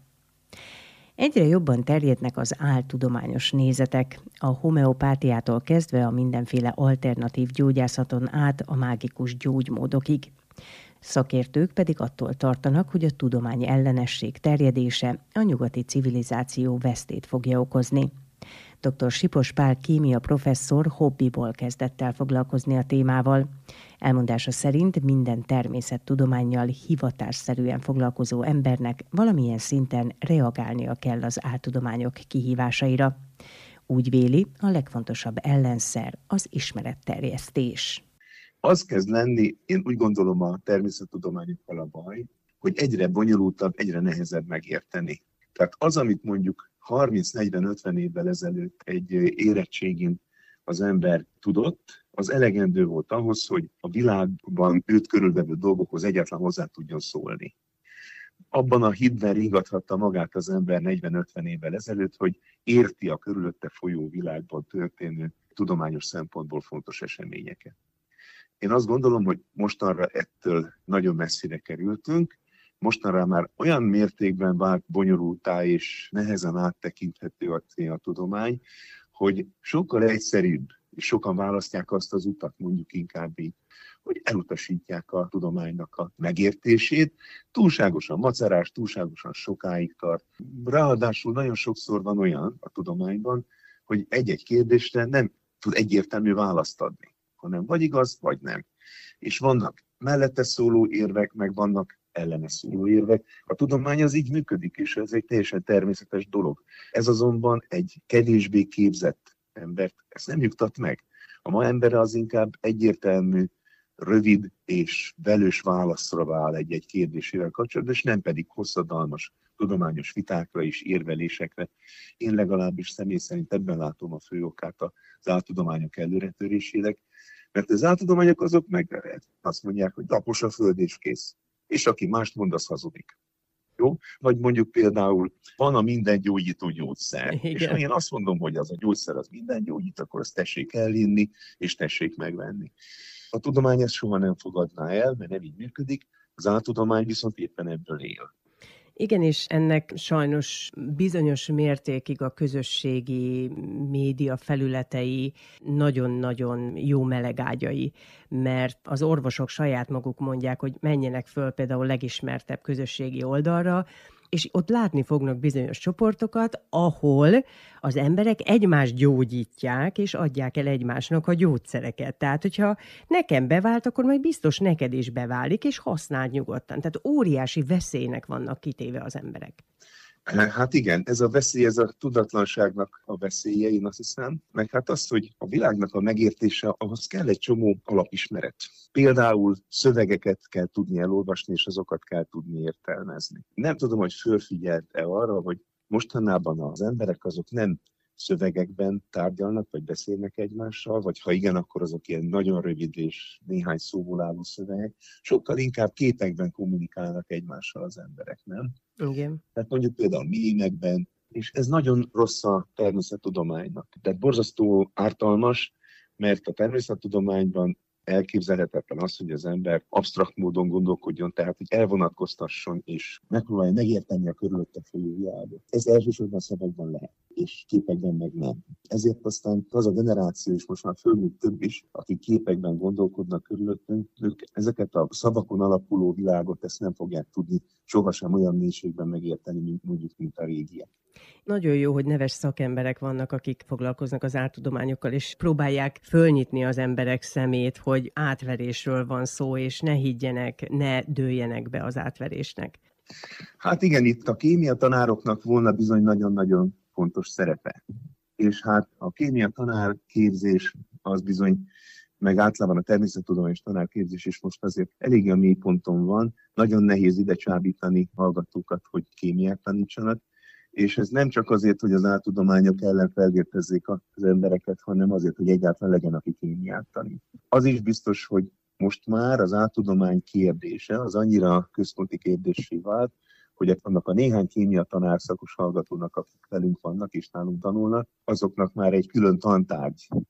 Egyre jobban terjednek az áltudományos nézetek, a homeopátiától kezdve a mindenféle alternatív gyógyászaton át a mágikus gyógymódokig. Szakértők pedig attól tartanak, hogy a tudomány ellenesség terjedése a nyugati civilizáció vesztét fogja okozni. Dr. Sipos Pál kémia professzor hobbiból kezdett el foglalkozni a témával. Elmondása szerint minden természettudománnyal hivatásszerűen foglalkozó embernek valamilyen szinten reagálnia kell az áltudományok kihívásaira. Úgy véli, a legfontosabb ellenszer az ismeretterjesztés. Az kezd lenni, én úgy gondolom a természettudományokkal a baj, hogy egyre bonyolultabb, egyre nehezebb megérteni. Tehát az, amit mondjuk 30-40-50 évvel ezelőtt egy érettségin az ember tudott, az elegendő volt ahhoz, hogy a világban őt körülvevő dolgokhoz egyáltalán hozzá tudjon szólni. Abban a hitben ringathatta magát az ember 40-50 évvel ezelőtt, hogy érti a körülötte folyó világban történő tudományos szempontból fontos eseményeket. Én azt gondolom, hogy mostanra ettől nagyon messzire kerültünk, mostanra már olyan mértékben vált bonyolultá és nehezen áttekinthető a tudomány, hogy sokkal egyszerűbb, és sokan választják azt az utat, mondjuk inkább így, hogy elutasítják a tudománynak a megértését. Túlságosan macerás, túlságosan sokáig tart. Ráadásul nagyon sokszor van olyan a tudományban, hogy egy-egy kérdésre nem tud egyértelmű választ adni, hanem vagy igaz, vagy nem. És vannak mellette szóló érvek, meg vannak ellene szóló érvek. A tudomány az így működik, és ez egy teljesen természetes dolog. Ez azonban egy kevésbé képzett embert ezt nem nyugtat meg. A ma embere az inkább egyértelmű, rövid és velős válaszra vál egy-egy kérdésével kapcsolatban, és nem pedig hosszadalmas tudományos vitákra és érvelésekre. Én legalábbis személy szerint ebben látom a fő okát az áltudományok előretörésének, mert az áltudományok azok meg azt mondják, hogy lapos a föld és kész. És aki mást mond, az hazudik. Jó? Vagy mondjuk például van a minden gyógyító gyógyszer. Igen. És ha én azt mondom, hogy az a gyógyszer az minden gyógyít, akkor azt tessék elinni, és tessék megvenni. A tudomány ezt soha nem fogadná el, mert nem így működik, az áltudomány viszont éppen ebből él. Igen, és ennek sajnos bizonyos mértékig a közösségi média felületei nagyon-nagyon jó melegágyai, mert az orvosok saját maguk mondják, hogy menjenek föl például legismertebb közösségi oldalra, és ott látni fognak bizonyos csoportokat, ahol az emberek egymást gyógyítják, és adják el egymásnak a gyógyszereket. Tehát, hogyha nekem bevált, akkor majd biztos neked is beválik, és használd nyugodtan. Tehát óriási veszélynek vannak kitéve az emberek. Hát igen, ez a veszély, ez a tudatlanságnak a veszélye, én azt hiszem. Meg hát az, hogy a világnak a megértése, ahhoz kell egy csomó alapismeret. Például szövegeket kell tudni elolvasni, és azokat kell tudni értelmezni. Nem tudom, hogy fölfigyelt-e arra, hogy mostanában az emberek azok nem szövegekben tárgyalnak, vagy beszélnek egymással, vagy ha igen, akkor azok ilyen nagyon rövid és néhány szóból álló szövegek. Sokkal inkább képekben kommunikálnak egymással az emberek, nem? Igen. Tehát mondjuk például mémekben, és ez nagyon rossz a természettudománynak. Tehát borzasztó ártalmas, mert a természettudományban elképzelhetetlen az, hogy az ember absztrakt módon gondolkodjon, tehát hogy elvonatkoztasson és megpróbálja megérteni a körülötte folyó világot. Ez elsősorban szavakban lehet, és képekben meg nem. Ezért aztán az a generáció, és most már fölnőtt több is, akik képekben gondolkodnak körülöttünk, ők ezeket a szavakon alapuló világot ezt nem fogják tudni sohasem olyan mélységben megérteni, mint a régiek. Nagyon jó, hogy neves szakemberek vannak, akik foglalkoznak az áltudományokkal, és próbálják fölnyitni az emberek szemét, hogy átverésről van szó, és ne higgyenek, ne dőljenek be az átverésnek. Hát igen, itt a kémia tanároknak volna bizony nagyon-nagyon fontos szerepe. És hát a kémia tanárképzés az bizony, meg általában a természettudományos tanárképzés is most azért elég a mélyponton van. Nagyon nehéz ide csábítani hallgatókat, hogy kémiát tanítsanak. És ez nem csak azért, hogy az áltudományok ellen felvértezzék az embereket, hanem azért, hogy egyáltalán legyen, aki kémiát tanít. Az is biztos, hogy most már az áltudomány kérdése az annyira központi kérdéssé vált, hogy annak a néhány kémia tanárszakos hallgatónak, akik velünk vannak és nálunk tanulnak, azoknak már egy külön tantárgy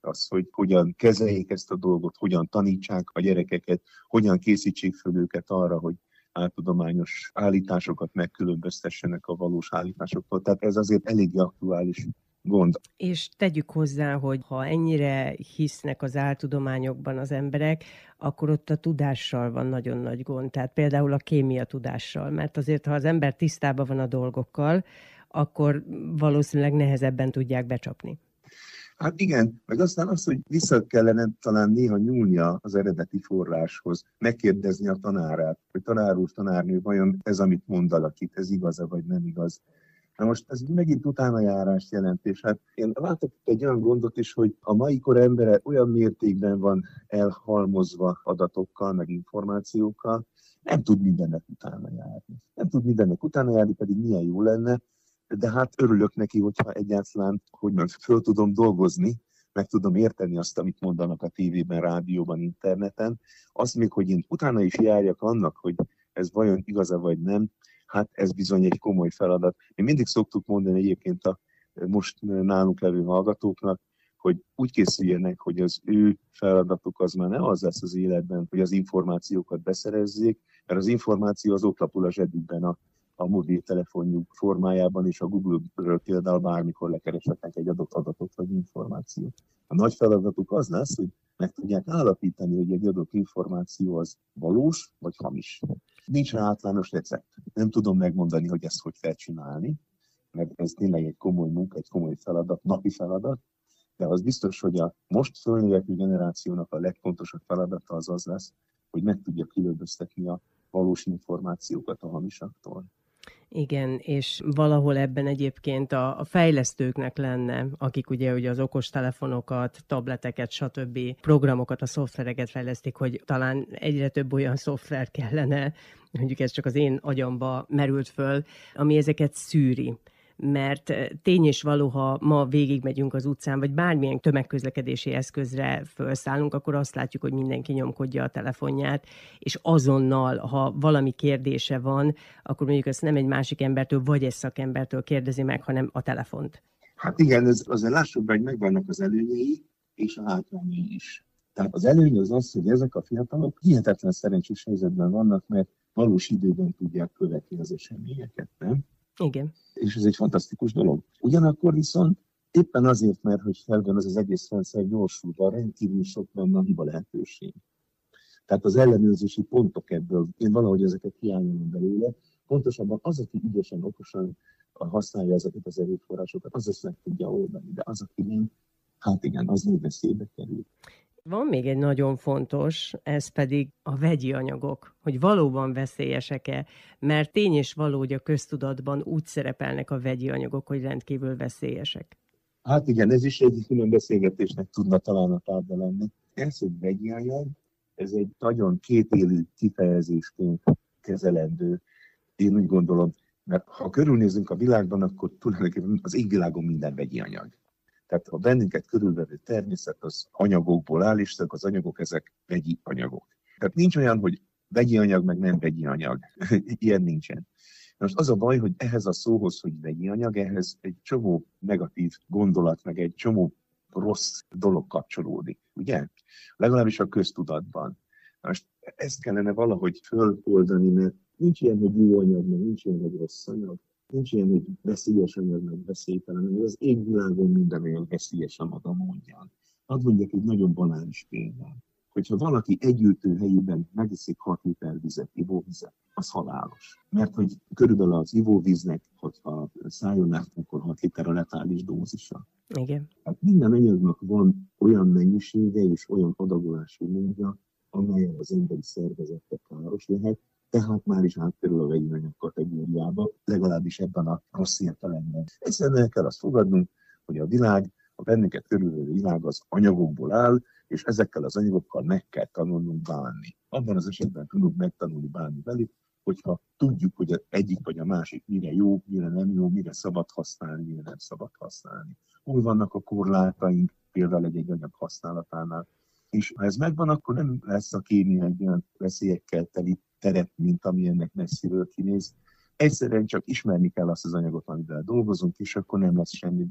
az, hogy hogyan kezeljék ezt a dolgot, hogyan tanítsák a gyerekeket, hogyan készítsék föl őket arra, hogy áltudományos állításokat megkülönböztessenek a valós állításoktól. Tehát ez azért eléggé aktuális gond. És tegyük hozzá, hogy ha ennyire hisznek az áltudományokban az emberek, akkor ott a tudással van nagyon nagy gond. Tehát például a kémia tudással, mert azért, ha az ember tisztában van a dolgokkal, akkor valószínűleg nehezebben tudják becsapni. Hát igen, meg aztán az, hogy vissza kellene talán néha nyúlnia az eredeti forráshoz, megkérdezni a tanárát, hogy tanár úr, tanárnő, vajon ez, amit mond valakit, ez igaz-e vagy nem igaz. Na most ez megint utánajárást jelent, és hát én látok egy olyan gondot is, hogy a mai kor embere olyan mértékben van elhalmozva adatokkal, meg információkkal, nem tud mindennek utána járni. Nem tud mindennek utána járni, pedig milyen jó lenne, de hát örülök neki, hogyha egyáltalán, föl tudom dolgozni, meg tudom érteni azt, amit mondanak a tévében, rádióban, interneten. Azt még, hogy én utána is járjak annak, hogy ez vajon igaz-e vagy nem, hát ez bizony egy komoly feladat. Én mindig szoktuk mondani egyébként a most nálunk levő hallgatóknak, hogy úgy készüljenek, hogy az ő feladatuk az már nem az lesz az életben, hogy az információkat beszerezzék, mert az információ az ott lapul a zsebükben a mobiltelefonjuk formájában, és a Google-ről például bármikor lekereshetnek egy adott adatot vagy információt. A nagy feladatuk az lesz, hogy meg tudják állapítani, hogy egy adott információ az valós vagy hamis. Nincs rá általános recept. Nem tudom megmondani, hogy ezt hogy kell csinálni, mert ez tényleg egy komoly munka, egy komoly feladat, napi feladat, de az biztos, hogy a most fölnövekvő generációnak a legfontosabb feladata az lesz, hogy meg tudja különböztetni a valós információkat a hamisaktól. Igen, és valahol ebben egyébként a fejlesztőknek lenne, akik ugye az okostelefonokat, tableteket, stb. Programokat, a szoftvereket fejlesztik, hogy talán egyre több olyan szoftver kellene, mondjuk ez csak az én agyamba merült föl, ami ezeket szűri. Mert tény és való, ha ma végigmegyünk az utcán, vagy bármilyen tömegközlekedési eszközre felszállunk, akkor azt látjuk, hogy mindenki nyomkodja a telefonját, és azonnal, ha valami kérdése van, akkor mondjuk ezt nem egy másik embertől, vagy egy szakembertől kérdezi meg, hanem a telefont. Hát igen, azért lássuk be, hogy megvannak az előnyei és a hátrányai is. Tehát az előny az, hogy ezek a fiatalok hihetetlen szerencsés helyzetben vannak, mert valós időben tudják követni az eseményeket, nem? Igen. És ez egy fantasztikus dolog. Ugyanakkor viszont éppen azért, mert hogy felben az egész rendszer gyorsulva, rendkívül sok benne a hiba lehetőség. Tehát az ellenőrzési pontok ebből, én valahogy ezeket hiányolom belőle, pontosabban az, aki ügyesen, okosan használja ezeket az erőforrásokat, az ezt meg tudja oldani, de az, aki nem, hát igen, az még veszélybe kerül. Van még egy nagyon fontos, ez pedig a vegyi anyagok, hogy valóban veszélyesek-e, mert tény és való, hogy a köztudatban úgy szerepelnek a vegyi anyagok, hogy rendkívül veszélyesek. Hát igen, ez is egy külön beszélgetésnek tudna talán a tárgya lenni. Ez, hogy vegyi anyag, ez egy nagyon kétélű kifejezésként kezelendő, én úgy gondolom, mert ha körülnézünk a világban, akkor tulajdonképpen az égvilágon minden vegyi anyag. Tehát a bennünket körülvevő természet az anyagokból áll, és az anyagok ezek vegyi anyagok. Tehát nincs olyan, hogy vegyi anyag, meg nem vegyi anyag. Ilyen nincsen. Most az a baj, hogy ehhez a szóhoz, hogy vegyi anyag, ehhez egy csomó negatív gondolat, meg egy csomó rossz dolog kapcsolódik, ugye? Legalábbis a köztudatban. Most ezt kellene valahogy föloldani, mert nincs ilyen, hogy jó anyag, meg nincs ilyen, hogy rossz anyag. Nincs ilyen, hogy veszélyes anyag, meg veszélytelen, mert az égvilágon minden olyan veszélyes a maga módján. Hadd mondjak egy nagyon banális példát. Hogyha valaki egy ültőhelyében megiszik 6 liter vizet, ivóvizet, az halálos. Mert hogy körülbelül az ivóvíznek, hogyha szájon át, akkor 6 liter a letális dózisa. Igen. Hát minden anyagnak van olyan mennyisége és olyan adagolási módja, amelyen az emberi szervezetnek káros lehet, tehát már is átkerül a vegyi anyag kategóriába, legalábbis ebben a rossz értelemben. Egyszerűen el kell azt fogadnunk, hogy a világ, a bennünket körülvevő világ az anyagokból áll, és ezekkel az anyagokkal meg kell tanulnunk bánni. Abban az esetben tudunk megtanulni bánni velük, hogyha tudjuk, hogy az egyik vagy a másik mire jó, mire nem jó, mire szabad használni, mire nem szabad használni. Hol vannak a korlátaink, például egy anyag használatánál. És ha ez megvan, akkor nem lesz a kémia egy olyan veszélyekkel teli teret, mint ami ennek messziről kinéz. Egyszerűen csak ismerni kell azt az anyagot, amivel dolgozunk, és akkor nem lesz semmi baj.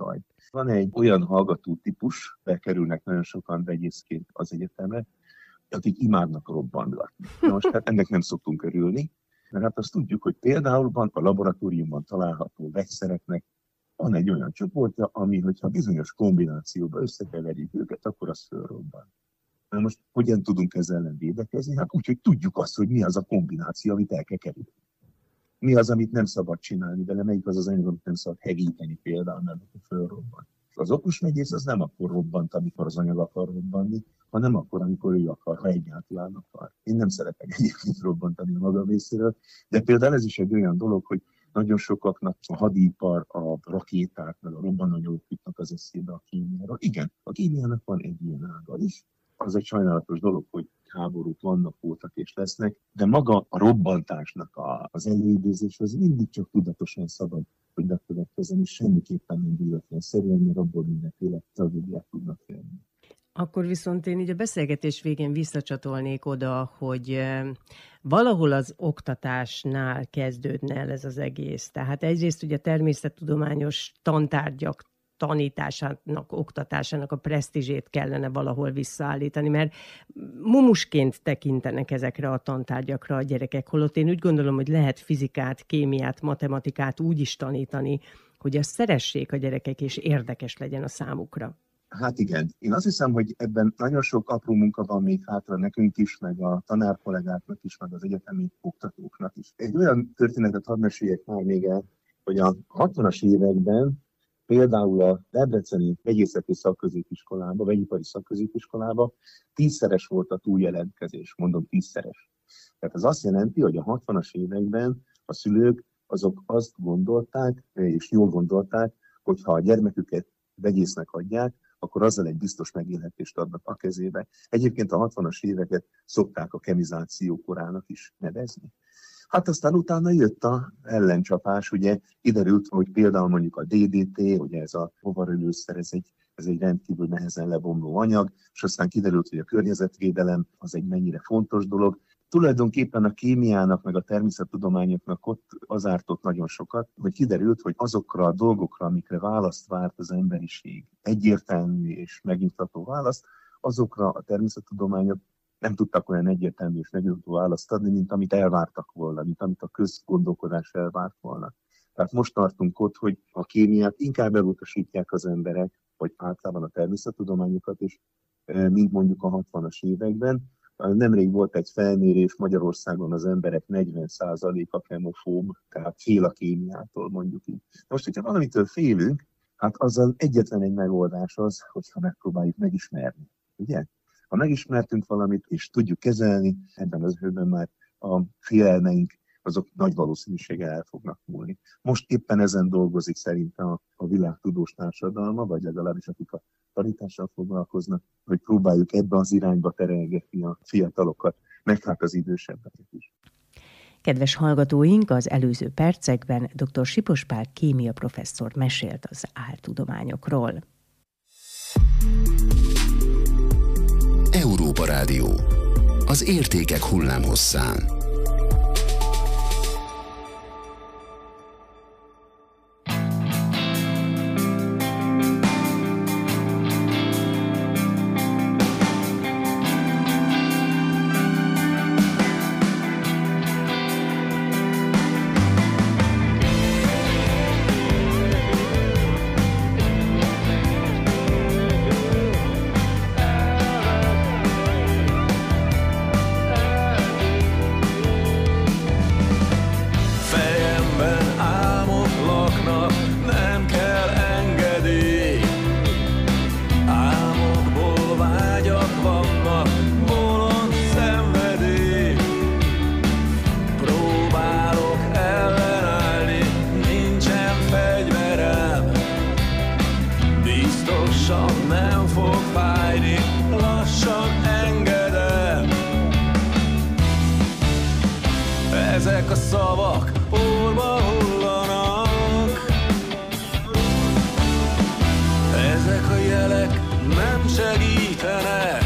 Van egy olyan hallgató típus, bekerülnek nagyon sokan vegyészként az egyetemre, akik imádnak robbangatni. Most hát ennek nem szoktunk örülni, mert hát azt tudjuk, hogy például a laboratóriumban található vegyszereknek van egy olyan csoportja, ami, hogyha bizonyos kombinációba összekeverjük őket, akkor az fölrobban. Na most hogyan tudunk ezzel ellen védekezni? Hát úgy, hogy tudjuk azt, hogy mi az a kombináció, amit el kell kerülni. Mi az, amit nem szabad csinálni vele, melyik az az anyag, amit nem szabad hegíteni például, mert akkor fölrobban. Az okos vegyész az nem akkor robbant, amikor az anyag akar robbanni, hanem akkor, amikor ő akar, ha egyáltalán akar. Én nem szeretek egyébként robbantani a magam részéről, de például ez is egy olyan dolog, hogy nagyon sokaknak a hadipar, a rakéták, meg a robbanóanyagok jutnak az eszébe a kémiáról. Igen, a kémiának van egy ilyen ága is. Az egy sajnálatos dolog, hogy háborúk vannak, voltak és lesznek, de maga a robbantásnak az előidézés az mindig csak tudatosan szabad, hogy bekövetkezzen, és semmiképpen nem véletlenszerűen, mert abból mindenféle tragédiák tudnak félni. Akkor viszont én így a beszélgetés végén visszacsatolnék oda, hogy valahol az oktatásnál kezdődne el ez az egész. Tehát egyrészt ugye a természettudományos tantárgyak tanításának, oktatásának a presztízsét kellene valahol visszaállítani, mert mumusként tekintenek ezekre a tantárgyakra a gyerekek, holott én úgy gondolom, hogy lehet fizikát, kémiát, matematikát úgy is tanítani, hogy azt szeressék a gyerekek, és érdekes legyen a számukra. Hát igen. Én azt hiszem, hogy ebben nagyon sok apró munka van még hátra nekünk is, meg a tanárkollégáknak is, meg az egyetemi oktatóknak is. Egy olyan történetet hadd meséljek már még el, hogy a 60-as években például a debreceni vegyészeti szakközépiskolában, vegyipari szakközépiskolában 10-szeres volt a túljelentkezés, mondom 10-szeres. Tehát ez azt jelenti, hogy a 60-as években a szülők azok azt gondolták, és jól gondolták, hogy ha a gyermeküket vegyésznek adják, akkor azzal egy biztos megélhetést adnak a kezébe. Egyébként a 60-as éveket szokták a kemizáció korának is nevezni. Hát aztán utána jött a ellencsapás, ugye kiderült, hogy például mondjuk a DDT, ugye ez a hovarölőszer, ez egy rendkívül nehezen lebomló anyag, és aztán kiderült, hogy a környezetvédelem az egy mennyire fontos dolog. Tulajdonképpen a kémiának, meg a természettudományoknak ott az ártott nagyon sokat, hogy kiderült, hogy azokra a dolgokra, amikre választ várt az emberiség, egyértelmű és megnyugtató választ, azokra a természettudományok nem tudtak olyan egyértelmű és megnyugtató választ adni, mint amit elvártak volna, mint amit a közgondolkodás elvárt volna. Tehát most tartunk ott, hogy a kémiát inkább elutasítják az emberek, vagy általában a természettudományokat is, mint mondjuk a 60-as években. Nemrég volt egy felmérés, Magyarországon az emberek 40%-a kemofób, tehát fél a kémiától, mondjuk így. Most, hogyha valamitől félünk, hát azzal egyetlen egy megoldás az, hogyha megpróbáljuk megismerni, ugye? Ha megismertünk valamit, és tudjuk kezelni, ebben az időben már a félelmeink, azok nagy valószínűséggel el fognak múlni. Most éppen ezen dolgozik szerintem a világ tudós társadalma, vagy legalábbis akik a tanítással foglalkoznak, hogy próbáljuk ebbe az irányba terelgetni a fiatalokat, meg hát az idősebbeket is. Kedves hallgatóink, az előző percekben dr. Sipos Pál kémia professzor mesélt az áltudományokról. Európa Rádió. Az értékek hullámhosszán. Ezek a szavak orba hullanak, ezek a jelek nem segítenek.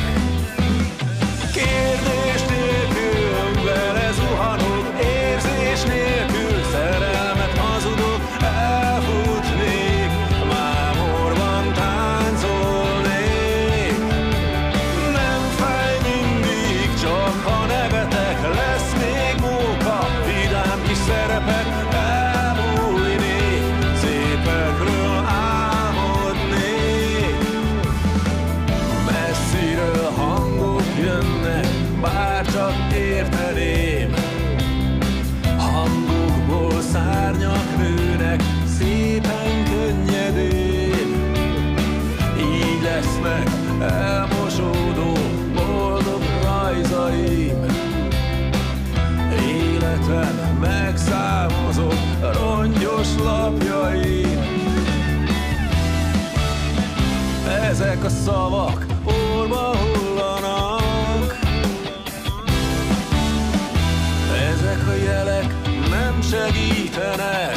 Kérdés nélkül vele zuhanok, érzés nélkül szerelmet hazudok, elfutnék mámorban számozod rongyos lapjaid. Ezek a szavak orba hullanak, ezek a jelek nem segítenek.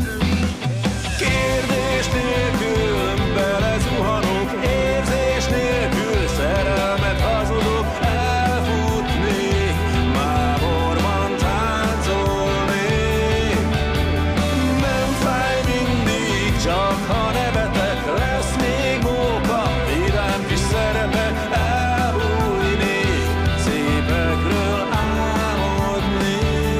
Kérdés nélkül belezuhanok, érzés nélkül szerelmet hazudok, elfutni, mámorban táncolni. Nem fáj mindig, csak ha nevetek, lesz még móka, vidám kis szerepe, elbújni, szépekről álmodni.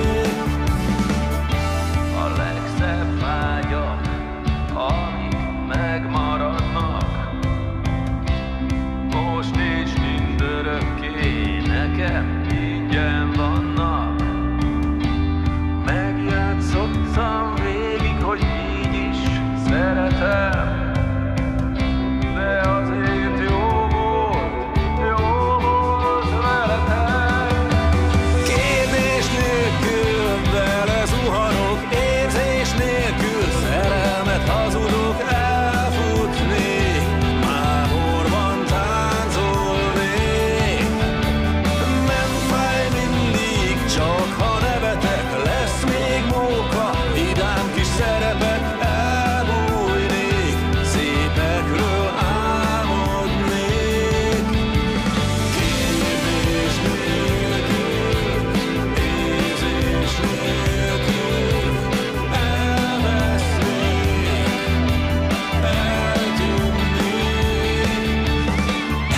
A legszebb vágyak, amik megmaradnak, most és mindörökké nekem ingyen vannak. Megjátszottam végig, hogy így is szeretem, de azért jó volt veletek. Kérdés nélkül belezuhanok, érzés nélkül szerelmet hazudok, elfutni, mámorban táncolni. Nem fáj mindig, csak ha nevetek, lesz még móka, vidám kis szerepet, elbújnék, szépekről álmodnék. Kérdés nélkül, érzés nélkül, elvesznék, eltűnnék.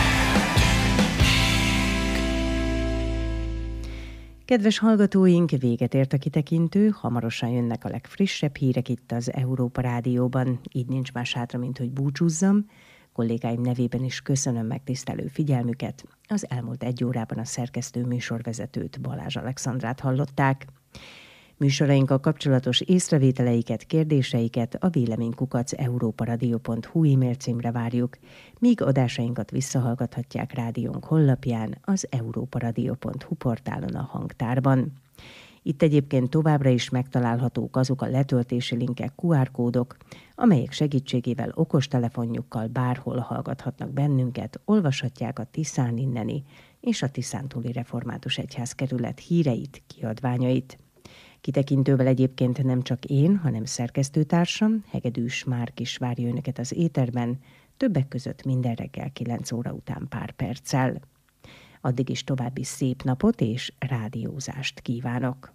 Kedves hallgatóink, véget ért a kitekintő, hamarosan jönnek a legfrissebb hírek itt az Európa Rádióban. Így nincs más hátra, mint hogy búcsúzzam. Kollégáim nevében is köszönöm megtisztelő figyelmüket. Az elmúlt 1 órában a szerkesztő műsorvezetőt, Balázs Alexandrát hallották. Műsorainkkal kapcsolatos észrevételeiket, kérdéseiket a véleménykukac@europaradio.hu e-mail címre várjuk, míg adásainkat visszahallgathatják rádiónk honlapján, az europaradio.hu portálon a hangtárban. Itt egyébként továbbra is megtalálhatók azok a letöltési linkek, QR kódok, amelyek segítségével okostelefonjukkal bárhol hallgathatnak bennünket, olvashatják a Tiszán inneni és a Tiszántúli Református Egyházkerület híreit, kiadványait. Kitekintővel egyébként nem csak én, hanem szerkesztőtársam, Hegedűs Márk is várja önöket az éterben, többek között minden reggel 9 óra után pár perccel. Addig is további szép napot és rádiózást kívánok!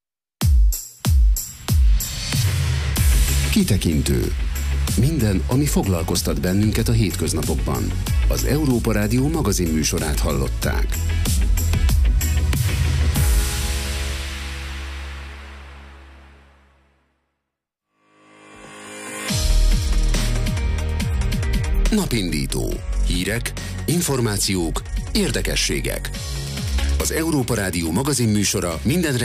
Kitekintő. Minden, ami foglalkoztat bennünket a hétköznapokban. Az Európa Rádió magazin műsorát hallották. Napindító. Hírek, információk, érdekességek. Az Európa Rádió magazin műsora minden